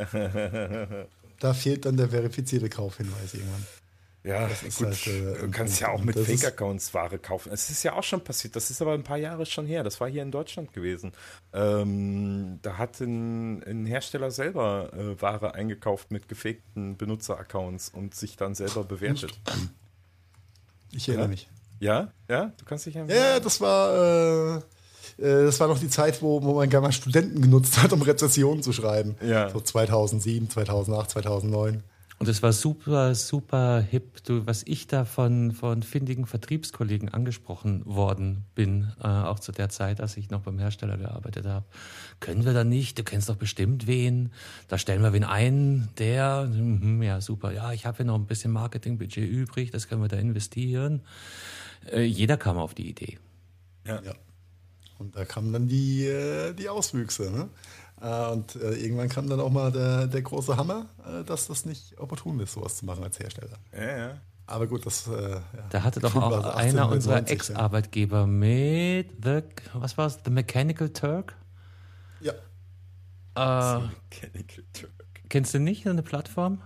Da fehlt dann der verifizierte Kaufhinweis irgendwann. Ja, ist gut, halt, du kannst ja auch und mit das ist- Fake-Accounts Ware kaufen. Es ist ja auch schon passiert, das ist aber ein paar Jahre schon her. Das war hier in Deutschland gewesen. Da hat ein Hersteller selber Ware eingekauft mit gefakten Benutzer-Accounts und sich dann selber bewertet. Ich erinnere mich. Ja? Ja? Du kannst dich Ja, das war noch die Zeit, wo man gerne mal Studenten genutzt hat, um Rezessionen zu schreiben. Ja. So 2007, 2008, 2009. Und es war super, super hip, was ich da von findigen Vertriebskollegen angesprochen worden bin, auch zu der Zeit, als ich noch beim Hersteller gearbeitet habe. Können wir da nicht? Du kennst doch bestimmt wen. Da stellen wir wen ein, der, ja super, ja, ich habe hier noch ein bisschen Marketingbudget übrig, das können wir da investieren. Jeder kam auf die Idee. Ja. Und da kamen dann die Auswüchse. Ne? Und irgendwann kam dann auch mal der große Hammer, dass das nicht opportun ist, sowas zu machen als Hersteller. Ja. Aber gut, das... Da hatte doch Gefühlt auch war es einer unserer 1890, Ex-Arbeitgeber mit was war es? The Mechanical Turk? Ja. Mechanical Turk. Kennst du nicht, eine Plattform?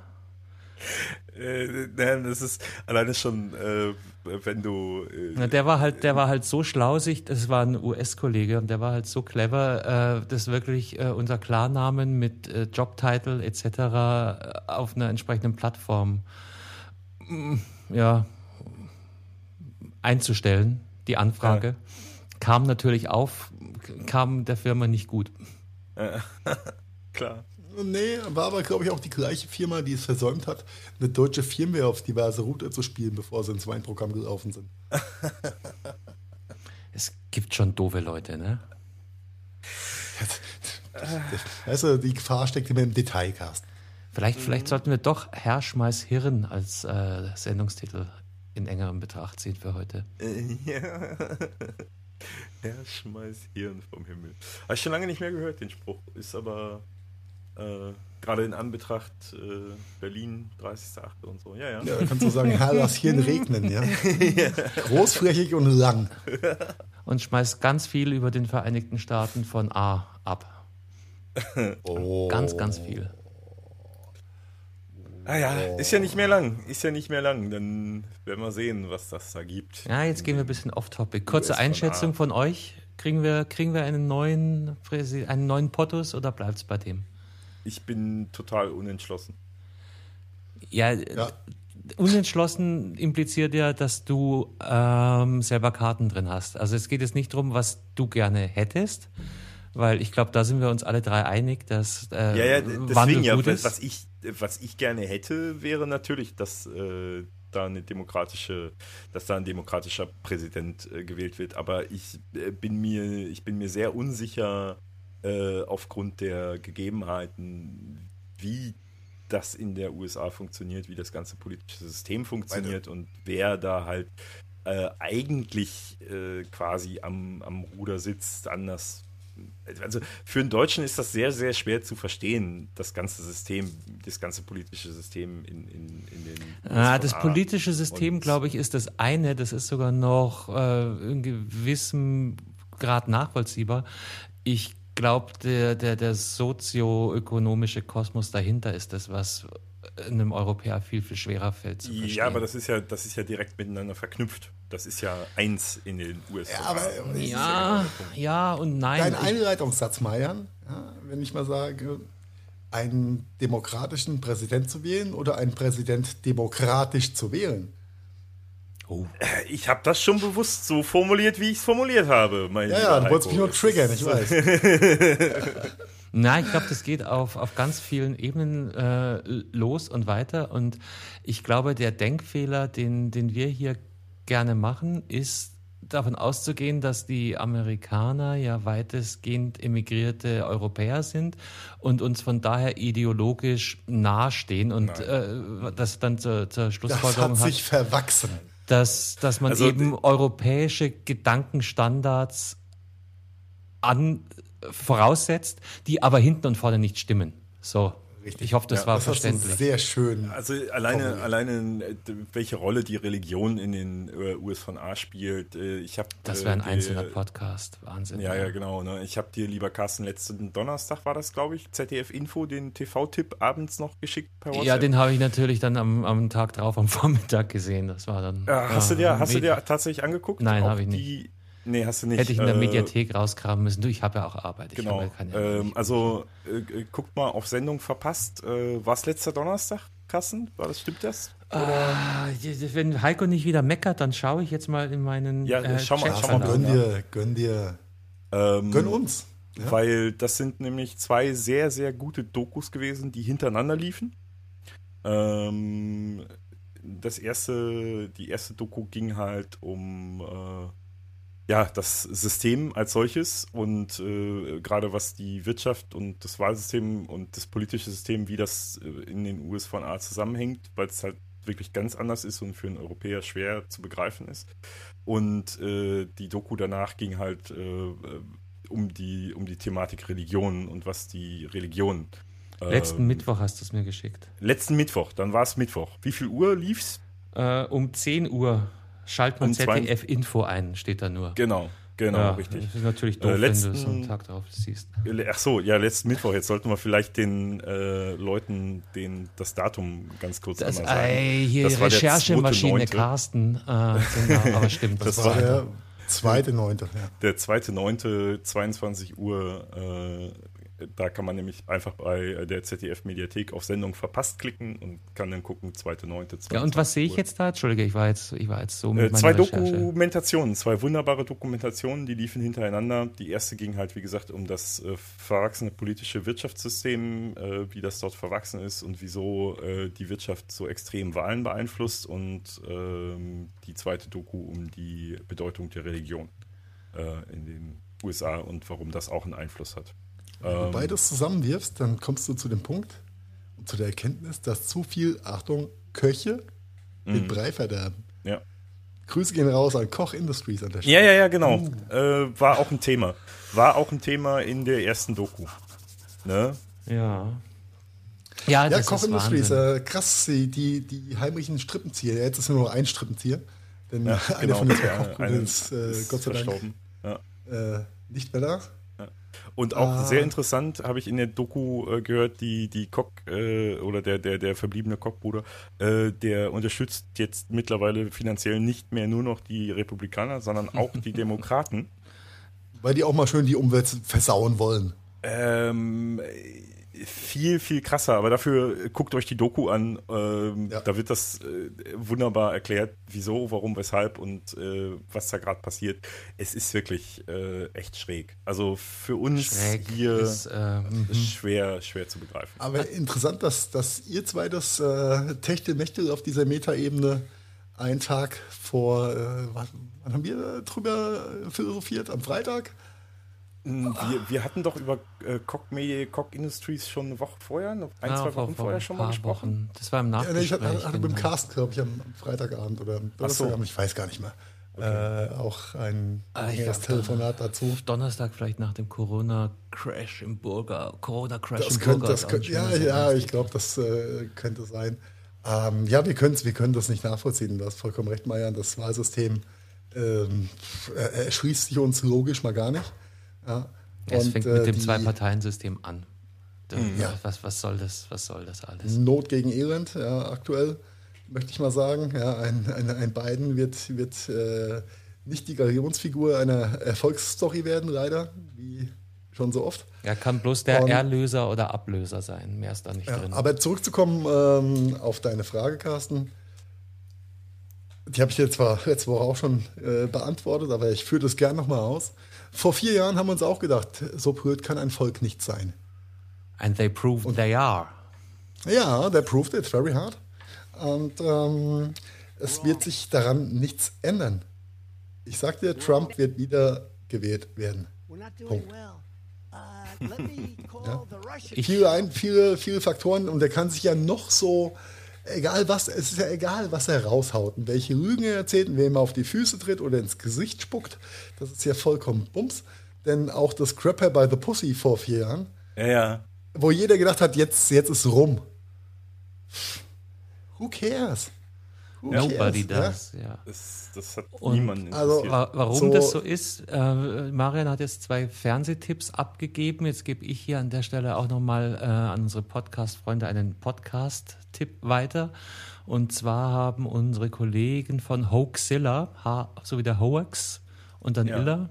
Nein, das ist alleine schon, wenn du. Na, der war halt so schlausig, das war ein US-Kollege und der war halt so clever, dass wirklich unser Klarnamen mit Jobtitle etc. auf einer entsprechenden Plattform einzustellen. Die Anfrage kam natürlich kam der Firma nicht gut. Klar. Nee, war aber, glaube ich, auch die gleiche Firma, die es versäumt hat, eine deutsche Firmware auf diverse Router zu spielen, bevor sie ins Weinprogramm gelaufen sind. Es gibt schon doofe Leute, ne? Weißt du, die Gefahr steckt immer im Detailcast. Vielleicht sollten wir doch Herr schmeiß Hirn als Sendungstitel in engerem Betracht ziehen für heute. Ja. Er schmeißt Hirn vom Himmel. Habe ich schon lange nicht mehr gehört, den Spruch. Ist aber gerade in Anbetracht Berlin, 30.8. und so. Ja. Ja, da kannst du sagen, Herr, lass Hirn regnen, ja? Großflächig und lang. Und schmeißt ganz viel über den Vereinigten Staaten von A ab. Oh. Ganz, ganz viel. Ah ja, ist ja nicht mehr lang. Dann werden wir sehen, was das da gibt. Ja, jetzt gehen wir ein bisschen off-topic. Kurze US von Einschätzung A. von euch. Kriegen wir einen neuen POTUS oder bleibt es bei dem? Ich bin total unentschlossen. Ja. Unentschlossen impliziert ja, dass du selber Karten drin hast. Also es geht jetzt nicht darum, was du gerne hättest, weil ich glaube, da sind wir uns alle drei einig, dass Deswegen Wandel ja, gut ist. was ich gerne hätte, wäre natürlich, dass da ein demokratischer Präsident gewählt wird. Aber ich bin mir sehr unsicher aufgrund der Gegebenheiten, wie das in der USA funktioniert, wie das ganze politische System funktioniert und wer da halt eigentlich quasi am Ruder sitzt, anders. Also für einen Deutschen ist das sehr, sehr schwer zu verstehen, das ganze System, das ganze politische System in den USA. Das politische System, glaube ich, ist das eine, das ist sogar noch in gewissem Grad nachvollziehbar. Ich glaube, der sozioökonomische Kosmos dahinter ist das, was einem Europäer viel, viel schwerer fällt zu verstehen. Ja, aber das ist ja direkt miteinander verknüpft. Das ist ja eins in den USA. Ja und nein. Dein Einleitungssatz, Marian, wenn ich mal sage, einen demokratischen Präsident zu wählen oder einen Präsident demokratisch zu wählen. Oh. Ich habe das schon bewusst so formuliert, wie ich es formuliert habe. Du wolltest mich nur triggern, ich weiß. Na, ich glaube, das geht auf ganz vielen Ebenen los und weiter. Und ich glaube, der Denkfehler, den wir hier gerne machen, ist davon auszugehen, dass die Amerikaner ja weitestgehend emigrierte Europäer sind und uns von daher ideologisch nahestehen und das dann zur Schlussfolgerung hat sich verwachsen. Dass man eben europäische Gedankenstandards voraussetzt, die aber hinten und vorne nicht stimmen. So. Richtig. Ich hoffe, das war verständlich. Das ist sehr schön. Also alleine welche Rolle die Religion in den USA spielt. Das wäre ein einzelner Podcast. Wahnsinn. Ja, genau. Ne? Ich habe dir, lieber Carsten, letzten Donnerstag war das, glaube ich, ZDF-Info, den TV-Tipp abends noch geschickt per WhatsApp. Ja, den habe ich natürlich dann am Tag drauf, am Vormittag gesehen. Das war dann. Hast du dir tatsächlich angeguckt? Nein, habe ich nicht. Nee, hast du nicht. Hätte ich in der Mediathek rausgraben müssen. Du, ich habe ja auch Arbeit. Genau. Guckt mal auf Sendung verpasst. War es letzter Donnerstag, Carsten? Stimmt das? Wenn Heiko nicht wieder meckert, dann schaue ich jetzt mal in meinen schau mal. Gönn dir. Gönn uns. Ja? Weil das sind nämlich 2 sehr, sehr gute Dokus gewesen, die hintereinander liefen. Die erste Doku ging halt um das System als solches und gerade was die Wirtschaft und das Wahlsystem und das politische System, wie das in den USA zusammenhängt, weil es halt wirklich ganz anders ist und für einen Europäer schwer zu begreifen ist. Und die Doku danach ging halt um die Thematik Religion und was die Religion. Letzten Mittwoch hast du es mir geschickt. Letzten Mittwoch, dann war es Mittwoch. Wie viel Uhr lief's? Um 10 Uhr. Schalt mal ZDF-Info ein, steht da nur. Genau, richtig. Das ist natürlich doof, wenn du es am Tag drauf siehst. Ach so, ja, letzten Mittwoch. Jetzt sollten wir vielleicht den Leuten das Datum ganz kurz einmal sagen. Hier die Recherchemaschine Carsten. Genau, aber stimmt. Das war der 2.9. Ja. Der 2.9., 22 Uhr. Da kann man nämlich einfach bei der ZDF-Mediathek auf Sendung verpasst klicken und kann dann gucken, 2.9. Ja, und was sehe ich jetzt da? Entschuldige, ich war jetzt so mit meiner 2 Recherche. Dokumentationen, 2 wunderbare Dokumentationen, die liefen hintereinander. Die erste ging halt, wie gesagt, um das verwachsene politische Wirtschaftssystem, wie das dort verwachsen ist und wieso die Wirtschaft so extrem Wahlen beeinflusst, und die zweite Doku um die Bedeutung der Religion in den USA und warum das auch einen Einfluss hat. Wenn du beides zusammenwirfst, dann kommst du zu dem Punkt und zu der Erkenntnis, dass zu viel, Achtung, Köche den Brei verderben. Ja. Grüße gehen raus an Koch Industries an der Stelle. Ja, genau. War auch ein Thema. War auch ein Thema in der ersten Doku. Ne? Ja, das Koch Industries, krass, die heimlichen Strippenzieher. Jetzt ist nur noch ein Strippenzieher. Denn einer von den 2 Kochkugeln ist Gott sei Dank nicht mehr da. Und auch sehr interessant habe ich in der Doku gehört, die Koch oder der verbliebene Kochbruder, der unterstützt jetzt mittlerweile finanziell nicht mehr nur noch die Republikaner, sondern auch die Demokraten. Weil die auch mal schön die Umwelt versauen wollen. Viel, viel krasser, aber dafür guckt euch die Doku an. Da wird das wunderbar erklärt, wieso, warum, weshalb und was da gerade passiert. Es ist wirklich echt schräg. Also für uns hier ist schwer zu begreifen. Aber interessant, dass ihr zwei das Techtelmechtel auf dieser Metaebene einen Tag vor, wann haben wir drüber philosophiert? Am Freitag? Wir hatten doch über Koch Industries schon eine Woche vorher, zwei Wochen vorher schon mal gesprochen. Das war im Nachgespräch. Ja, ich hatte mit dem Carsten, glaube ich, am Freitagabend oder am Donnerstagabend, ich weiß gar nicht mehr. Okay. Auch ein Telefonat dazu. Donnerstag vielleicht nach dem Corona-Crash im Burger. Ich glaube, das könnte sein. Wir können das nicht nachvollziehen. Du hast vollkommen recht, Marian. Das Wahlsystem erschließt sich uns logisch mal gar nicht. Ja. Es fängt mit dem Zwei-Parteien-System an. Was soll das alles? Not gegen Elend, ja, aktuell, möchte ich mal sagen. Ja, ein Biden wird nicht die Galionsfigur einer Erfolgsstory werden, leider, wie schon so oft. Er kann bloß der Erlöser oder Ablöser sein, mehr ist da nicht drin. Aber zurückzukommen auf deine Frage, Carsten, die habe ich jetzt zwar letzte Woche auch schon beantwortet, aber ich führe das gern nochmal aus. Vor 4 Jahren haben wir uns auch gedacht, so blöd kann ein Volk nicht sein. And they proved they are. Ja, they proved it very hard. Und es wird sich daran nichts ändern. Ich sag dir, Trump wird wieder gewählt werden. Punkt. Ja. Viele Faktoren und er kann sich ja noch so, es ist ja egal, was er raushaut und welche Lügen er erzählt und wem er auf die Füße tritt oder ins Gesicht spuckt, das ist ja vollkommen Bums. Denn auch das Grab Her by the Pussy vor 4 Jahren, wo jeder gedacht hat, jetzt ist rum. Who cares? Nobody does, ja. Das hat niemanden interessiert. Warum das so ist, Marian hat jetzt 2 Fernsehtipps abgegeben. Jetzt gebe ich hier an der Stelle auch nochmal an unsere Podcast-Freunde einen Podcast-Tipp weiter. Und zwar haben unsere Kollegen von Hoaxilla, so wie der Hoax und dann Illa,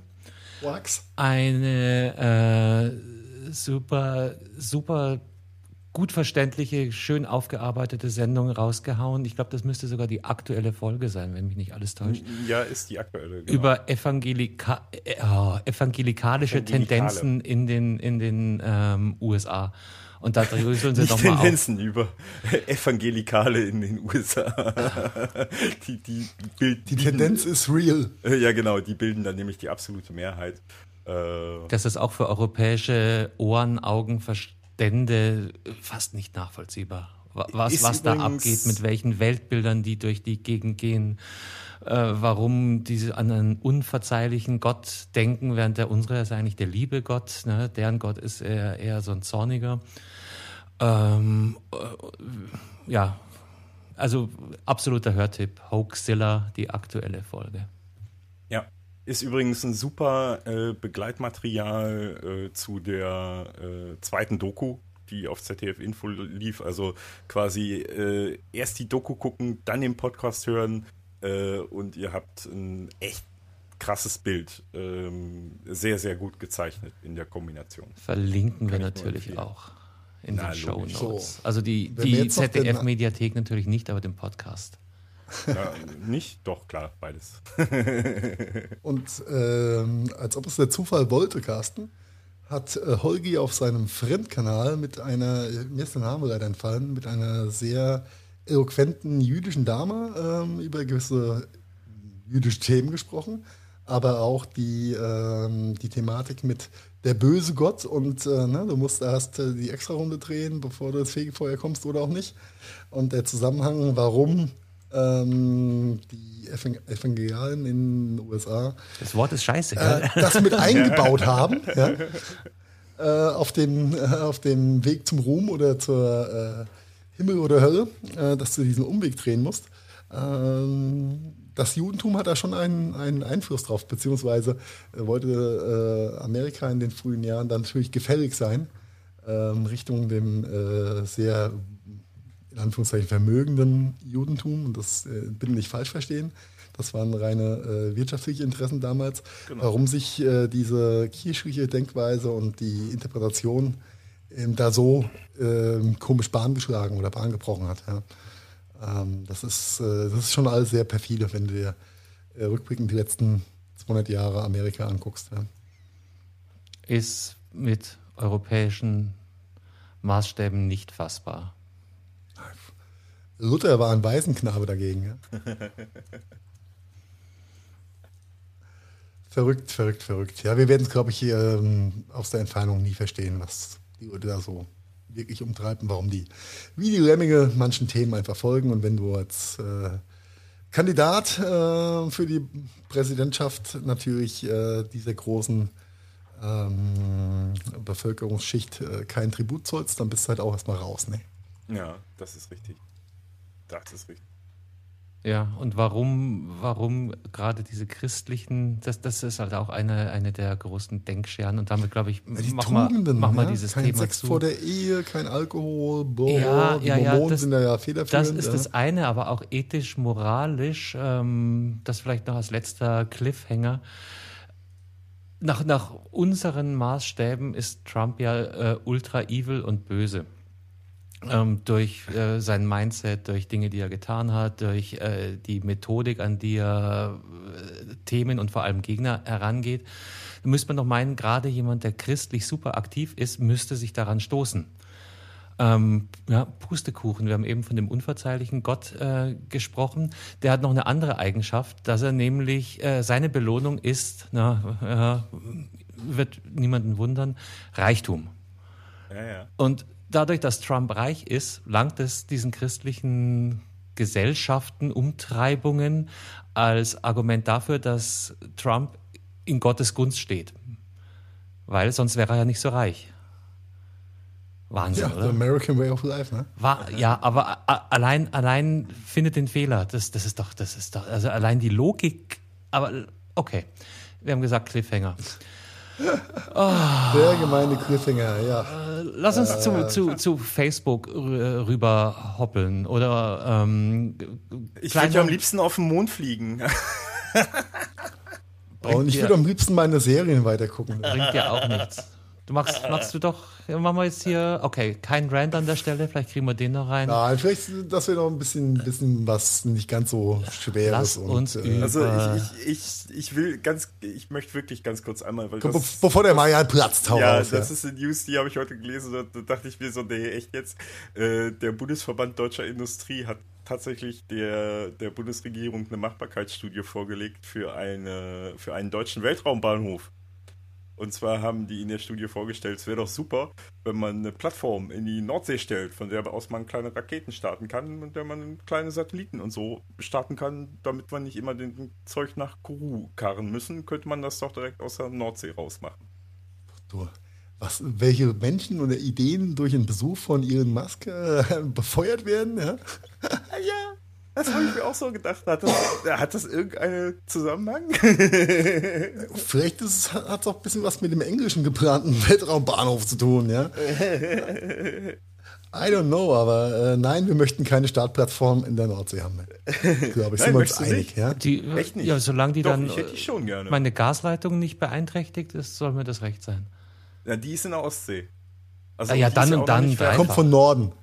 eine super gut verständliche, schön aufgearbeitete Sendung rausgehauen. Ich glaube, das müsste sogar die aktuelle Folge sein, wenn mich nicht alles täuscht. Ja, ist die aktuelle. Genau. Über evangelikalische Tendenzen in den USA. Und da dröseln sie nochmal auf. Tendenzen über Evangelikale in den USA. Die Tendenz ist real. Ja, genau. Die bilden dann nämlich die absolute Mehrheit. Das ist auch für europäische Ohren, Augen, Verstände fast nicht nachvollziehbar. Was da abgeht, mit welchen Weltbildern die durch die Gegend gehen, warum diese an einen unverzeihlichen Gott denken, während der unsere ist eigentlich der liebe Gott, ne? Deren Gott ist eher so ein zorniger. Also absoluter Hörtipp, Hoaxilla, die aktuelle Folge. Ja. Ist übrigens ein super Begleitmaterial zu der zweiten Doku, die auf ZDF Info lief. Also quasi erst die Doku gucken, dann den Podcast hören und ihr habt ein echt krasses Bild. Sehr, sehr gut gezeichnet in der Kombination. Verlinken wir natürlich auch in den Shownotes. So. Also die ZDF-Mediathek natürlich nicht, aber den Podcast. Ja, nicht? Doch, klar, beides. Und als ob es der Zufall wollte, Carsten, hat Holgi auf seinem Fremdkanal mir ist der Name leider entfallen, mit einer sehr eloquenten jüdischen Dame über gewisse jüdische Themen gesprochen, aber auch die Thematik mit der böse Gott und du musst erst die Extra-Runde drehen, bevor du ins Fegefeuer kommst oder auch nicht. Und der Zusammenhang, warum die Evangelien in den USA. Das Wort ist scheiße. Das mit eingebaut haben, auf dem Weg zum Ruhm oder zur Himmel oder Hölle, dass du diesen Umweg drehen musst. Das Judentum hat da schon einen Einfluss drauf, beziehungsweise wollte Amerika in den frühen Jahren dann natürlich gefällig sein, Richtung dem sehr in Anführungszeichen vermögenden Judentum, und das bitte nicht falsch verstehen, das waren reine wirtschaftliche Interessen damals, genau. Warum sich diese kirchliche Denkweise und die Interpretation da so komisch Bahn geschlagen oder Bahn gebrochen hat. Ja. Das ist schon alles sehr perfide, wenn du dir rückblickend die letzten 200 Jahre Amerika anguckst. Ja. Ist mit europäischen Maßstäben nicht fassbar. Luther war ein Waisenknabe dagegen. Ja? Verrückt. Ja, wir werden es, glaube ich, aus der Entfernung nie verstehen, was die Leute da so wirklich umtreiben, warum die wie die Lemminge manchen Themen einfach folgen. Und wenn du als Kandidat für die Präsidentschaft natürlich dieser großen Bevölkerungsschicht keinen Tribut zollst, dann bist du halt auch erstmal raus. Ne? Ja, das ist richtig. Ja, und warum gerade diese christlichen, das ist halt auch eine der großen Denkscheren. Und damit, glaube ich, die mach Tugenden, mal dieses kein Thema Sex zu. vor der Ehe, kein Alkohol, die Ja, Mormonen sind ja federführend. das ist das eine, aber auch ethisch, moralisch, das vielleicht noch als letzter Cliffhanger. Nach unseren Maßstäben ist Trump ja ultra evil und böse. Durch sein Mindset, durch Dinge, die er getan hat, durch die Methodik, an die er Themen und vor allem Gegner herangeht. Da müsste man doch meinen, gerade jemand, der christlich super aktiv ist, müsste sich daran stoßen. Pustekuchen, wir haben eben von dem unverzeihlichen Gott gesprochen. Der hat noch eine andere Eigenschaft, dass er nämlich, seine Belohnung ist, wird niemanden wundern, Reichtum. Ja. Und dadurch, dass Trump reich ist, langt es diesen christlichen Gesellschaften, Umtreibungen als Argument dafür, dass Trump in Gottes Gunst steht. Weil sonst wäre er ja nicht so reich. Wahnsinn, ja, oder? The American Way of Life, ne? Aber allein findet den Fehler. Das ist doch, also allein die Logik, aber okay. Wir haben gesagt Cliffhanger. Der gemeine Cliffhanger, ja. Lass uns zu Facebook rüber hoppeln. Oder ich würde ja am liebsten auf den Mond fliegen. Und ich würde am liebsten meine Serien weitergucken. Bringt dir auch nichts. Machst du doch, machen wir jetzt hier, okay, kein Rant an der Stelle, vielleicht kriegen wir den noch rein. Nein, vielleicht, dass wir noch ein bisschen was nicht ganz so Schweres. Lass uns über... Also ich möchte wirklich ganz kurz einmal, weil bevor der Marian platzt, hau ja, raus. Das ist eine News, die habe ich heute gelesen und da dachte ich mir so, nee, echt jetzt, der Bundesverband Deutscher Industrie hat tatsächlich der Bundesregierung eine Machbarkeitsstudie vorgelegt für einen deutschen Weltraumbahnhof. Und zwar haben die in der Studie vorgestellt, es wäre doch super, wenn man eine Plattform in die Nordsee stellt, von der aus man kleine Raketen starten kann und der man kleine Satelliten und so starten kann, damit wir nicht immer den Zeug nach Kourou karren müssen, könnte man das doch direkt aus der Nordsee rausmachen. Du, welche Menschen oder Ideen durch einen Besuch von Elon Musk befeuert werden? Ja? Ja, das habe ich mir auch so gedacht. Hat das irgendeinen Zusammenhang? Vielleicht hat es auch ein bisschen was mit dem englischen geplanten Weltraumbahnhof zu tun, ja? I don't know, aber nein, wir möchten keine Startplattform in der Nordsee haben. Glaube ich, sind wir uns einig. Ja? Echt nicht? Ja, solange die Doch, dann ich hätte die schon gerne. meine Gasleitung nicht beeinträchtigt ist, soll mir das recht sein. Ja, die ist in der Ostsee. Also ja, die dann ist und auch dann noch nicht fertig. Kommt von Norden.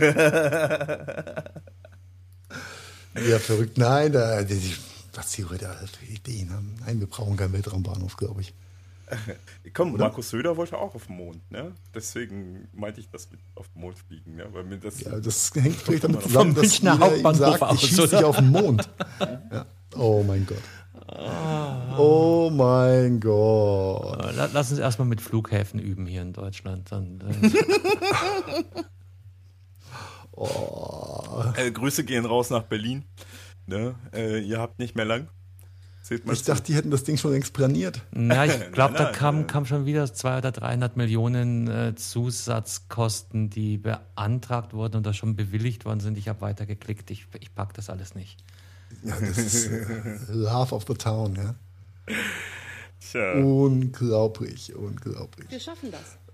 Ja, verrückt. Nein, was die Leute für Ideen haben. Nein, wir brauchen keinen Weltraumbahnhof, glaube ich. Komm, oder? Markus Söder wollte auch auf den Mond, ne? Deswegen meinte ich das mit auf den Mond fliegen, ne? Weil mir das hängt vielleicht damit zusammen, dass Münchner jeder ihm Hauptbahnhof sagt, ich aus, schieße dich auf den Mond. Ja. Oh mein Gott. Oh mein Gott. Lass uns erstmal mit Flughäfen üben hier in Deutschland. Dann, Grüße gehen raus nach Berlin. Ne? Ihr habt nicht mehr lang. Ich dachte, die hätten das Ding schon längst planiert. Ja, ich glaube, da kam schon wieder 200 oder 300 Millionen Zusatzkosten, die beantragt wurden und da schon bewilligt worden sind. Ich habe weitergeklickt. Ich pack das alles nicht. Ja, das ist Love of the Town, ja. Tja. Unglaublich. Wir schaffen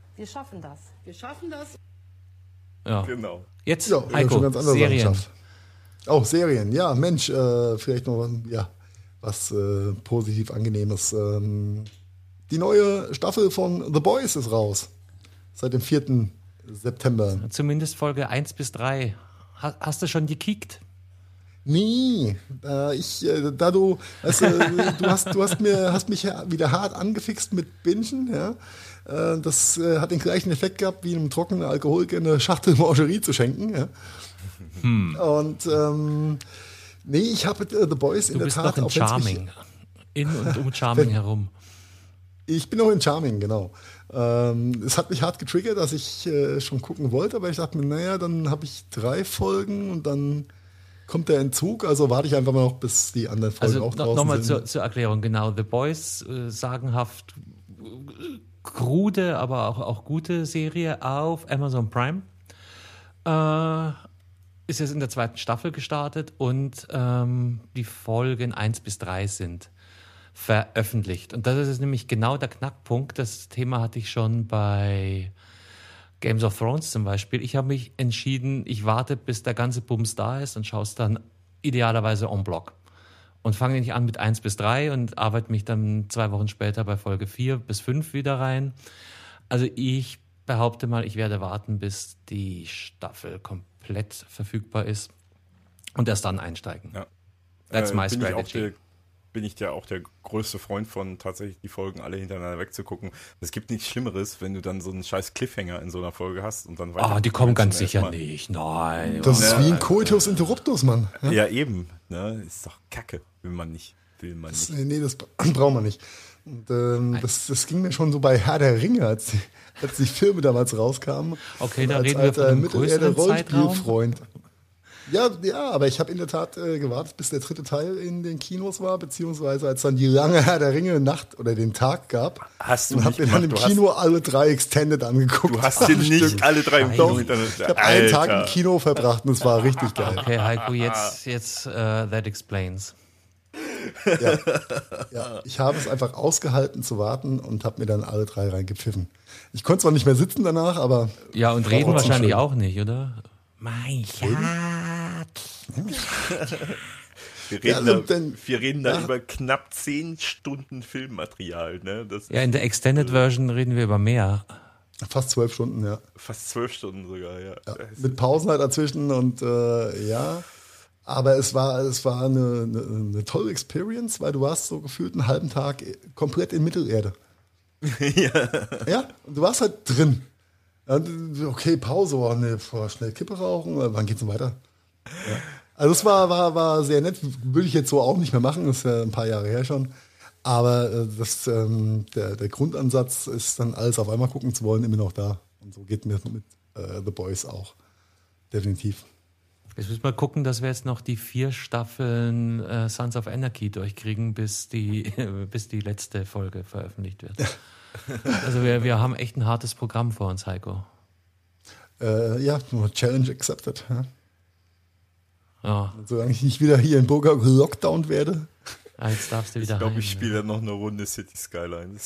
das. Ja. Genau. Jetzt, Ja, Heiko, schon ganz andere Serien. Sachen geschafft. Auch Serien, ja, Mensch, vielleicht noch was positiv Angenehmes. Die neue Staffel von The Boys ist raus. Seit dem 4. September. Zumindest Folge 1 bis 3. Hast du schon gekickt? Nee, du hast mich ja wieder hart angefixt mit Bingen, ja. Das hat den gleichen Effekt gehabt, wie einem trockenen Alkoholiker eine Schachtel Mangerie zu schenken, ja. Und nee, ich habe The Boys in der Tat Du bist noch in Charming. In und um Charming herum. Ich bin noch in Charming, genau. Es hat mich hart getriggert, dass ich schon gucken wollte, aber ich dachte mir, naja, dann habe ich 3 Folgen und dann kommt der Entzug, also warte ich einfach mal noch, bis die anderen Folgen auch draußen nochmal sind. zur Erklärung, genau. The Boys, sagenhaft krude, aber auch gute Serie auf Amazon Prime. Ist jetzt in der 2. Staffel gestartet und die Folgen 1 bis 3 sind veröffentlicht. Und das ist nämlich genau der Knackpunkt. Das Thema hatte ich schon bei Games of Thrones zum Beispiel. Ich habe mich entschieden, ich warte, bis der ganze Bums da ist und schaue es dann idealerweise en bloc. Und fange nicht an mit 1 bis 3 und arbeite mich dann 2 Wochen später bei Folge 4 bis 5 wieder rein. Also ich behaupte mal, ich werde warten, bis die Staffel komplett verfügbar ist und erst dann einsteigen. Ja. That's my strategy. Bin ich ja auch der größte Freund von, tatsächlich die Folgen alle hintereinander wegzugucken. Es gibt nichts Schlimmeres, wenn du dann so einen scheiß Cliffhanger in so einer Folge hast und dann weiter. Die kommen ganz sicher nicht. Nein. Das ist wie ein Coitus Interruptus, Mann. Ja, eben. Ne? Ist doch Kacke, will man nicht. Nee, das braucht man nicht. Und das ging mir schon so bei Herr der Ringe, als die Filme damals rauskamen. Okay, da reden wir von einem größeren Zeitraum. Ja, aber ich habe in der Tat gewartet, bis der 3. Teil in den Kinos war, beziehungsweise als dann die lange Herr der Ringe Nacht oder den Tag gab. Hast du und habe mir dann im Kino alle 3 Extended angeguckt. Du hast dir nicht alle 3 im Kino hintereinander. Ich habe einen Tag im Kino verbracht und es war richtig geil. Okay, Heiko, jetzt that explains. Ja, ich habe es einfach ausgehalten zu warten und habe mir dann alle 3 reingepfiffen. Ich konnte zwar nicht mehr sitzen danach, aber... Ja, und reden wahrscheinlich schön. Auch nicht, oder? Mein Schatz. Wir reden da über knapp 10 Stunden Filmmaterial. Ne? In der Extended Version reden wir über mehr. Fast 12 Stunden, ja. Fast 12 Stunden sogar, ja. Mit Pausen halt dazwischen und ja. Aber es war eine tolle Experience, weil du warst so gefühlt einen halben Tag komplett in Mittelerde. Ja, und du warst halt drin. Okay, Pause, schnell Kippe rauchen, wann geht's denn weiter? Ja. Also es war sehr nett, würde ich jetzt so auch nicht mehr machen, das ist ja ein paar Jahre her schon. Aber der Grundansatz ist dann alles auf einmal gucken zu wollen, immer noch da. Und so geht mir mit The Boys auch. Definitiv. Jetzt müssen wir gucken, dass wir jetzt noch die 4 Staffeln Sons of Anarchy durchkriegen, bis die letzte Folge veröffentlicht wird. Also wir haben echt ein hartes Programm vor uns, Heiko. Ja, nur Challenge accepted. Ja. Solange ich nicht wieder hier in Burger Lockdown werde. Jetzt darfst du wieder Ich glaube, ich spiele dann noch eine Runde City Skylines.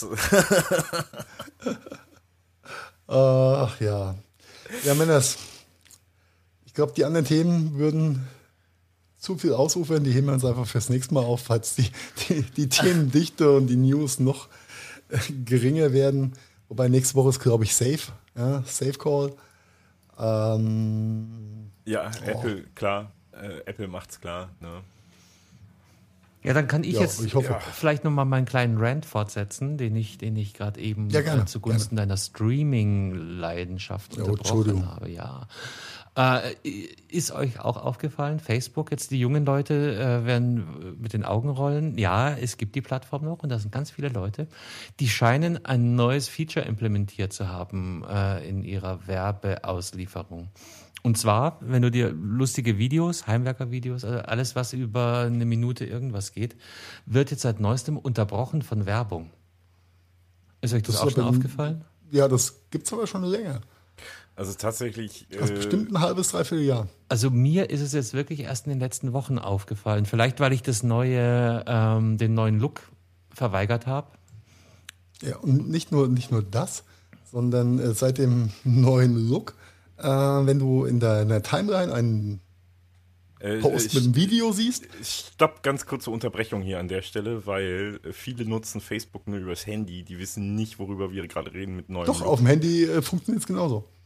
Ach ja. Ja, Männers. Ich glaube, die anderen Themen würden zu viel ausufern. Die heben wir uns einfach fürs nächste Mal auf, falls die Themendichte und die News noch geringer werden. Wobei nächste Woche ist, glaube ich, Safe. Ja, Safe Call. Apple, klar. Apple macht's klar. Ne? Ja, dann kann ich vielleicht nochmal meinen kleinen Rant fortsetzen, den ich gerade eben zugunsten deiner Streaming-Leidenschaft unterbrochen habe. Ja. Ist euch auch aufgefallen, Facebook, jetzt die jungen Leute werden mit den Augen rollen. Ja, es gibt die Plattform noch und da sind ganz viele Leute, die scheinen ein neues Feature implementiert zu haben in ihrer Werbeauslieferung. Und zwar, wenn du dir lustige Videos, Heimwerker-Videos, also alles, was über eine Minute irgendwas geht, wird jetzt seit neuestem unterbrochen von Werbung. Ist euch das auch schon aufgefallen? Ja, das gibt's aber schon länger. Also tatsächlich... Also bestimmt ein halbes, dreiviertel Jahr. Also mir ist es jetzt wirklich erst in den letzten Wochen aufgefallen. Vielleicht, weil ich den neuen Look verweigert habe. Ja, und nicht nur das, sondern seit dem neuen Look, wenn du in deiner Timeline einen Post mit einem Video siehst. Stopp, ganz kurze Unterbrechung hier an der Stelle, weil viele nutzen Facebook nur übers Handy. Die wissen nicht, worüber wir gerade reden mit neuen Doch, Look. auf dem Handy funktioniert es genauso.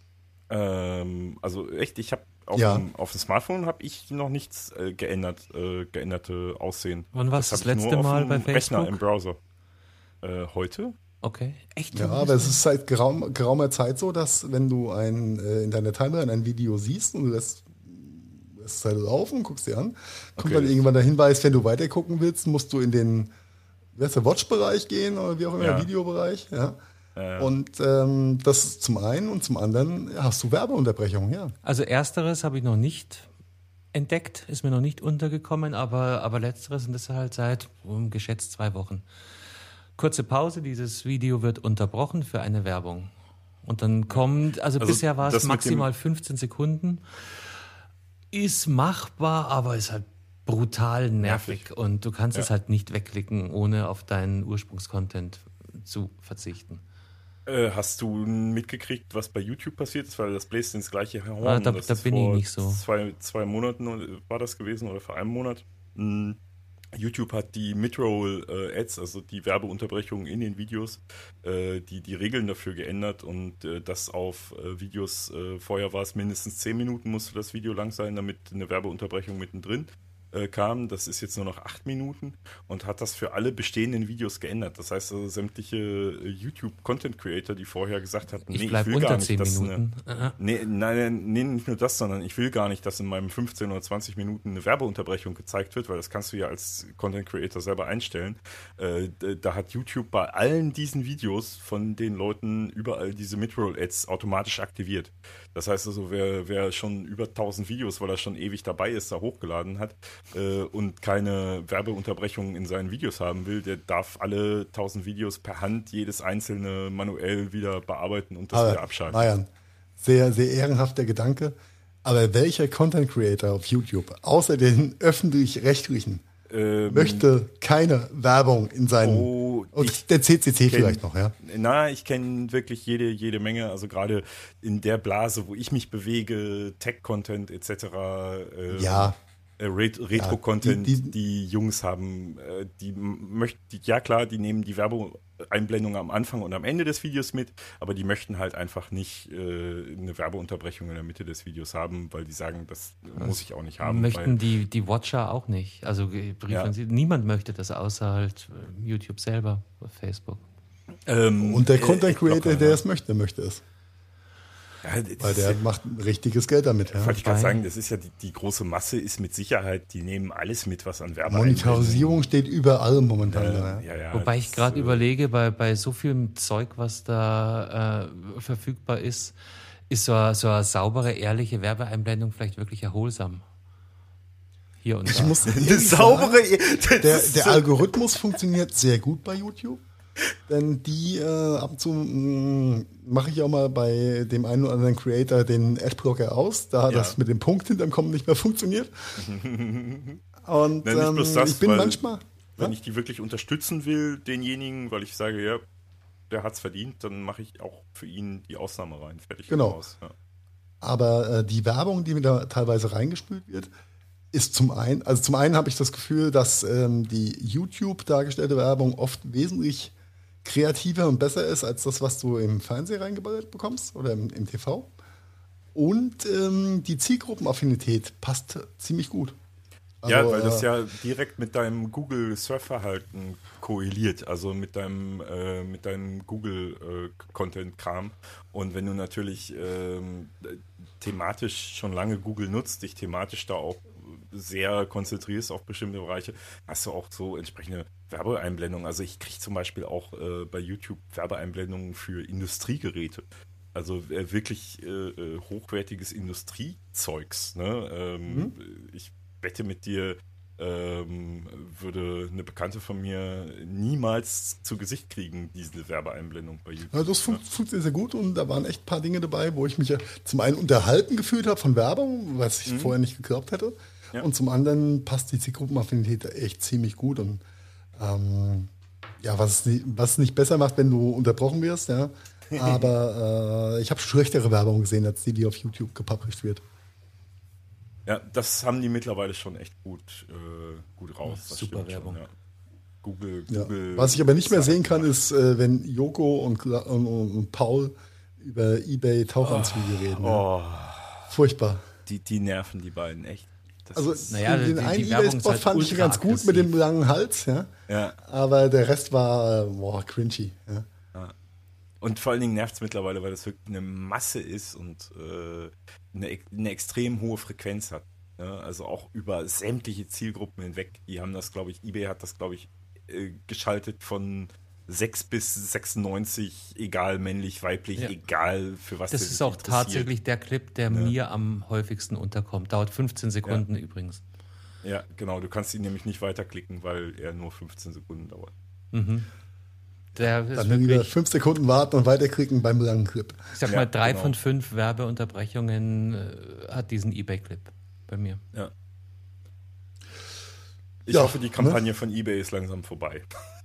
Also echt, ich habe auf dem Smartphone habe ich noch nichts geänderte Aussehen. Wann war's das hab ich letzte nur Mal auf bei dem Rechner Facebook? im Browser. Heute? Okay, echt? Ja, aber es ist seit geraumer Zeit so, dass wenn du in deiner Timeline ein Video siehst und du lässt es halt laufen, guckst dir an, kommt dann irgendwann der Hinweis, wenn du weiter gucken willst, musst du in den Watch-Bereich gehen oder wie auch immer, Videobereich. Ja. Und das ist zum einen und zum anderen hast du Werbeunterbrechungen, ja. Also ersteres habe ich noch nicht entdeckt, ist mir noch nicht untergekommen, aber letzteres, und das halt seit geschätzt 2 Wochen. Kurze Pause, dieses Video wird unterbrochen für eine Werbung. Und dann kommt, also bisher war es maximal 15 Sekunden. Ist machbar, aber ist halt brutal nervig. Und du kannst es halt nicht wegklicken, ohne auf deinen Ursprungscontent zu verzichten. Hast du mitgekriegt, was bei YouTube passiert ist? Weil das bläst ins gleiche Horn. Da bin ich nicht so. Zwei Monaten war das gewesen oder vor einem Monat. YouTube hat die Midroll-Ads, also die Werbeunterbrechungen in den Videos, die Regeln dafür geändert und das auf Videos, vorher war es mindestens 10 Minuten, musste das Video lang sein, damit eine Werbeunterbrechung mittendrin kam. Das ist jetzt nur noch 8 Minuten und hat das für alle bestehenden Videos geändert. Das heißt, also sämtliche YouTube-Content-Creator, die vorher gesagt hatten, ich will gar nicht, dass nein, nicht nur das, sondern ich will gar nicht, dass in meinem 15 oder 20 Minuten eine Werbeunterbrechung gezeigt wird, weil das kannst du ja als Content-Creator selber einstellen. Da hat YouTube bei allen diesen Videos von den Leuten überall diese Midroll-Ads automatisch aktiviert. Das heißt also, wer schon über 1000 Videos, weil er schon ewig dabei ist, da hochgeladen hat, und keine Werbeunterbrechungen in seinen Videos haben will, der darf alle 1000 Videos per Hand jedes einzelne manuell wieder bearbeiten und das wieder abschalten. Marian, sehr, sehr ehrenhafter Gedanke. Aber welcher Content Creator auf YouTube, außer den öffentlich-rechtlichen, möchte keine Werbung in seinen... und der CCC vielleicht noch, ja? Ich kenne wirklich jede Menge, also gerade in der Blase, wo ich mich bewege, Tech-Content etc., Retro-Content, die Jungs haben, die nehmen die Werbeeinblendung am Anfang und am Ende des Videos mit, aber die möchten halt einfach nicht eine Werbeunterbrechung in der Mitte des Videos haben, weil die sagen, das muss ich auch nicht haben. Möchten die Watcher auch nicht. Also niemand möchte das, außer halt YouTube selber, Facebook. Und der Content Creator, der es möchte es. Ja, weil der macht richtiges Geld damit. Ja. Wollte ich gerade sagen, das ist ja die große Masse ist mit Sicherheit, die nehmen alles mit, was an Werbe Monetarisierung steht überall momentan. Wobei ich gerade überlege, bei so viel Zeug, was da verfügbar ist so eine saubere, ehrliche Werbeeinblendung vielleicht wirklich erholsam. Hier und da. Der Algorithmus funktioniert sehr gut bei YouTube. Denn die ab und zu mache ich auch mal bei dem einen oder anderen Creator den Adblocker aus, da das mit dem Punkt hinterm Kommen nicht mehr funktioniert. Und nicht bloß das, ich bin manchmal... Wenn ich die wirklich unterstützen will, denjenigen, weil ich sage, ja, der hat's verdient, dann mache ich auch für ihn die Ausnahme rein. Fertig. Genau. Raus. Ja. Aber die Werbung, die mir da teilweise reingespült wird, ist zum einen habe ich das Gefühl, dass die YouTube dargestellte Werbung oft wesentlich kreativer und besser ist als das, was du im Fernsehen reingeballert bekommst oder im TV. Und die Zielgruppenaffinität passt ziemlich gut. Also, weil das ja direkt mit deinem Google-Surfverhalten korreliert, also mit deinem Google-Content-Kram. Und wenn du natürlich thematisch schon lange Google nutzt, dich thematisch da auch sehr konzentrierst auf bestimmte Bereiche, hast du auch so entsprechende Werbeeinblendungen. Also ich kriege zum Beispiel auch bei YouTube Werbeeinblendungen für Industriegeräte. Also wirklich hochwertiges Industriezeugs. Ne? Ich wette mit dir, würde eine Bekannte von mir niemals zu Gesicht kriegen, diese Werbeeinblendung bei YouTube. Ja, das funktioniert sehr gut und da waren echt ein paar Dinge dabei, wo ich mich ja zum einen unterhalten gefühlt habe von Werbung, was ich vorher nicht geglaubt hätte. Ja. Und zum anderen passt die Zielgruppenaffinität echt ziemlich gut. Und was nicht besser macht, wenn du unterbrochen wirst, ja. Aber ich habe schlechtere Werbung gesehen, als die auf YouTube gepublished wird. Ja, das haben die mittlerweile schon echt gut raus. Super Werbung. Schon, ja. Google. Was ich aber nicht mehr sehen kann, ist, wenn Joko und Paul über eBay-Tauchanzüge reden. Ja. Furchtbar. Die nerven die beiden echt. Also naja, den die einen Werbung eBay-Spot ist halt fand ich ganz gut ultra mit dem langen Hals, ja. Ja. Aber der Rest war cringy. Ja. Und vor allen Dingen nervt es mittlerweile, weil das wirklich eine Masse ist und eine extrem hohe Frequenz hat. Ja? Also auch über sämtliche Zielgruppen hinweg. Die haben das, glaube ich, eBay hat das, glaube ich, geschaltet von 6 bis 96, egal männlich, weiblich, egal für was das ist auch tatsächlich der Clip, der mir am häufigsten unterkommt. Dauert 15 Sekunden übrigens. Ja, genau. Du kannst ihn nämlich nicht weiterklicken, weil er nur 15 Sekunden dauert. Mhm. Der ist Dann wieder 5 Sekunden warten und weiterklicken beim langen Clip. Ich sag mal, 3 von 5 Werbeunterbrechungen hat diesen eBay-Clip bei mir. Ja. Ich hoffe, die Kampagne von eBay ist langsam vorbei.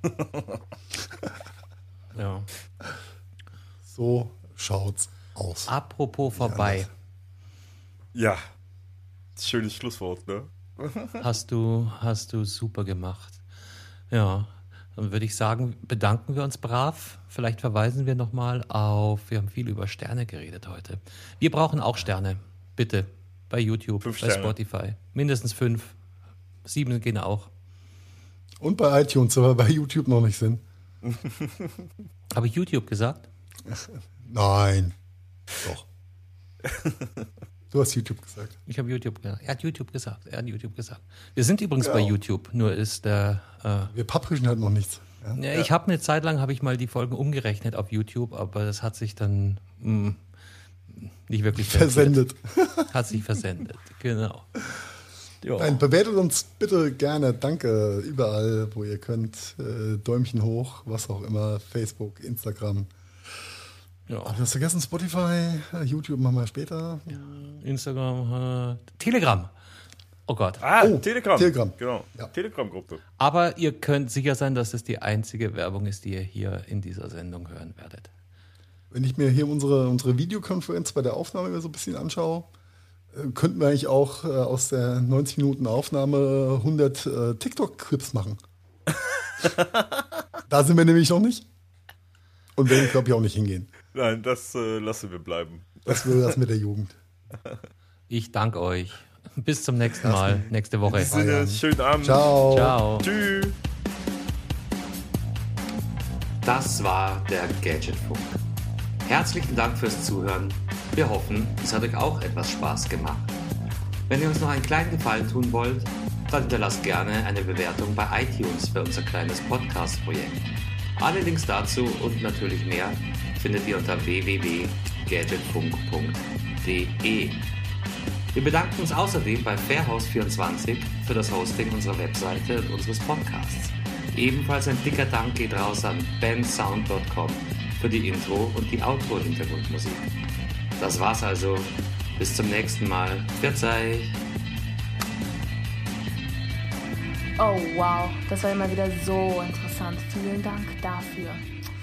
Ja. So schaut's aus. Apropos vorbei. Ja. Schönes Schlusswort, ne? Hast du super gemacht. Ja. Dann würde ich sagen, bedanken wir uns brav. Vielleicht verweisen wir nochmal auf, wir haben viel über Sterne geredet heute. Wir brauchen auch Sterne. Bitte. Bei YouTube, 5 bei Sterne. Spotify. Mindestens 5. 7 gehen auch. Und bei iTunes, aber bei YouTube noch nicht sind. Habe ich YouTube gesagt? Nein. Doch. Du hast YouTube gesagt. Ich habe YouTube gesagt. Er hat YouTube gesagt. Wir sind übrigens bei YouTube, nur ist der... Wir publishen halt noch nichts. Ja? Ich habe eine Zeit lang die Folgen umgerechnet auf YouTube, aber das hat sich dann nicht wirklich versendet. Hat sich versendet, genau. Jo. Nein, bewertet uns bitte gerne. Danke überall, wo ihr könnt. Däumchen hoch, was auch immer. Facebook, Instagram. Ja. Du hast vergessen, Spotify, YouTube machen wir später. Instagram, Telegram. Oh Gott. Telegram. Genau. Ja. Telegram-Gruppe. Aber ihr könnt sicher sein, dass es die einzige Werbung ist, die ihr hier in dieser Sendung hören werdet. Wenn ich mir hier unsere Videokonferenz bei der Aufnahme so ein bisschen anschaue, könnten wir eigentlich auch aus der 90 Minuten Aufnahme 100 TikTok-Clips machen. Da sind wir nämlich noch nicht. Und werden, glaube ich, auch nicht hingehen. Nein, das lassen wir bleiben. Das will das mit der Jugend. Ich danke euch. Bis zum nächsten Mal, nächste Woche. Schönen Abend. Ciao. Ciao. Tschüss. Das war der Gadgetfunk. Herzlichen Dank fürs Zuhören. Wir hoffen, es hat euch auch etwas Spaß gemacht. Wenn ihr uns noch einen kleinen Gefallen tun wollt, dann hinterlasst gerne eine Bewertung bei iTunes für unser kleines Podcast-Projekt. Alle Links dazu und natürlich mehr findet ihr unter www.gadgetfunk.de. Wir bedanken uns außerdem bei Fairhouse24 für das Hosting unserer Webseite und unseres Podcasts. Ebenfalls ein dicker Dank geht raus an bensound.com für die Intro- und die Outro-Hintergrundmusik. Das war's also. Bis zum nächsten Mal. Verzeih. Oh wow, das war immer wieder so interessant. Vielen Dank dafür.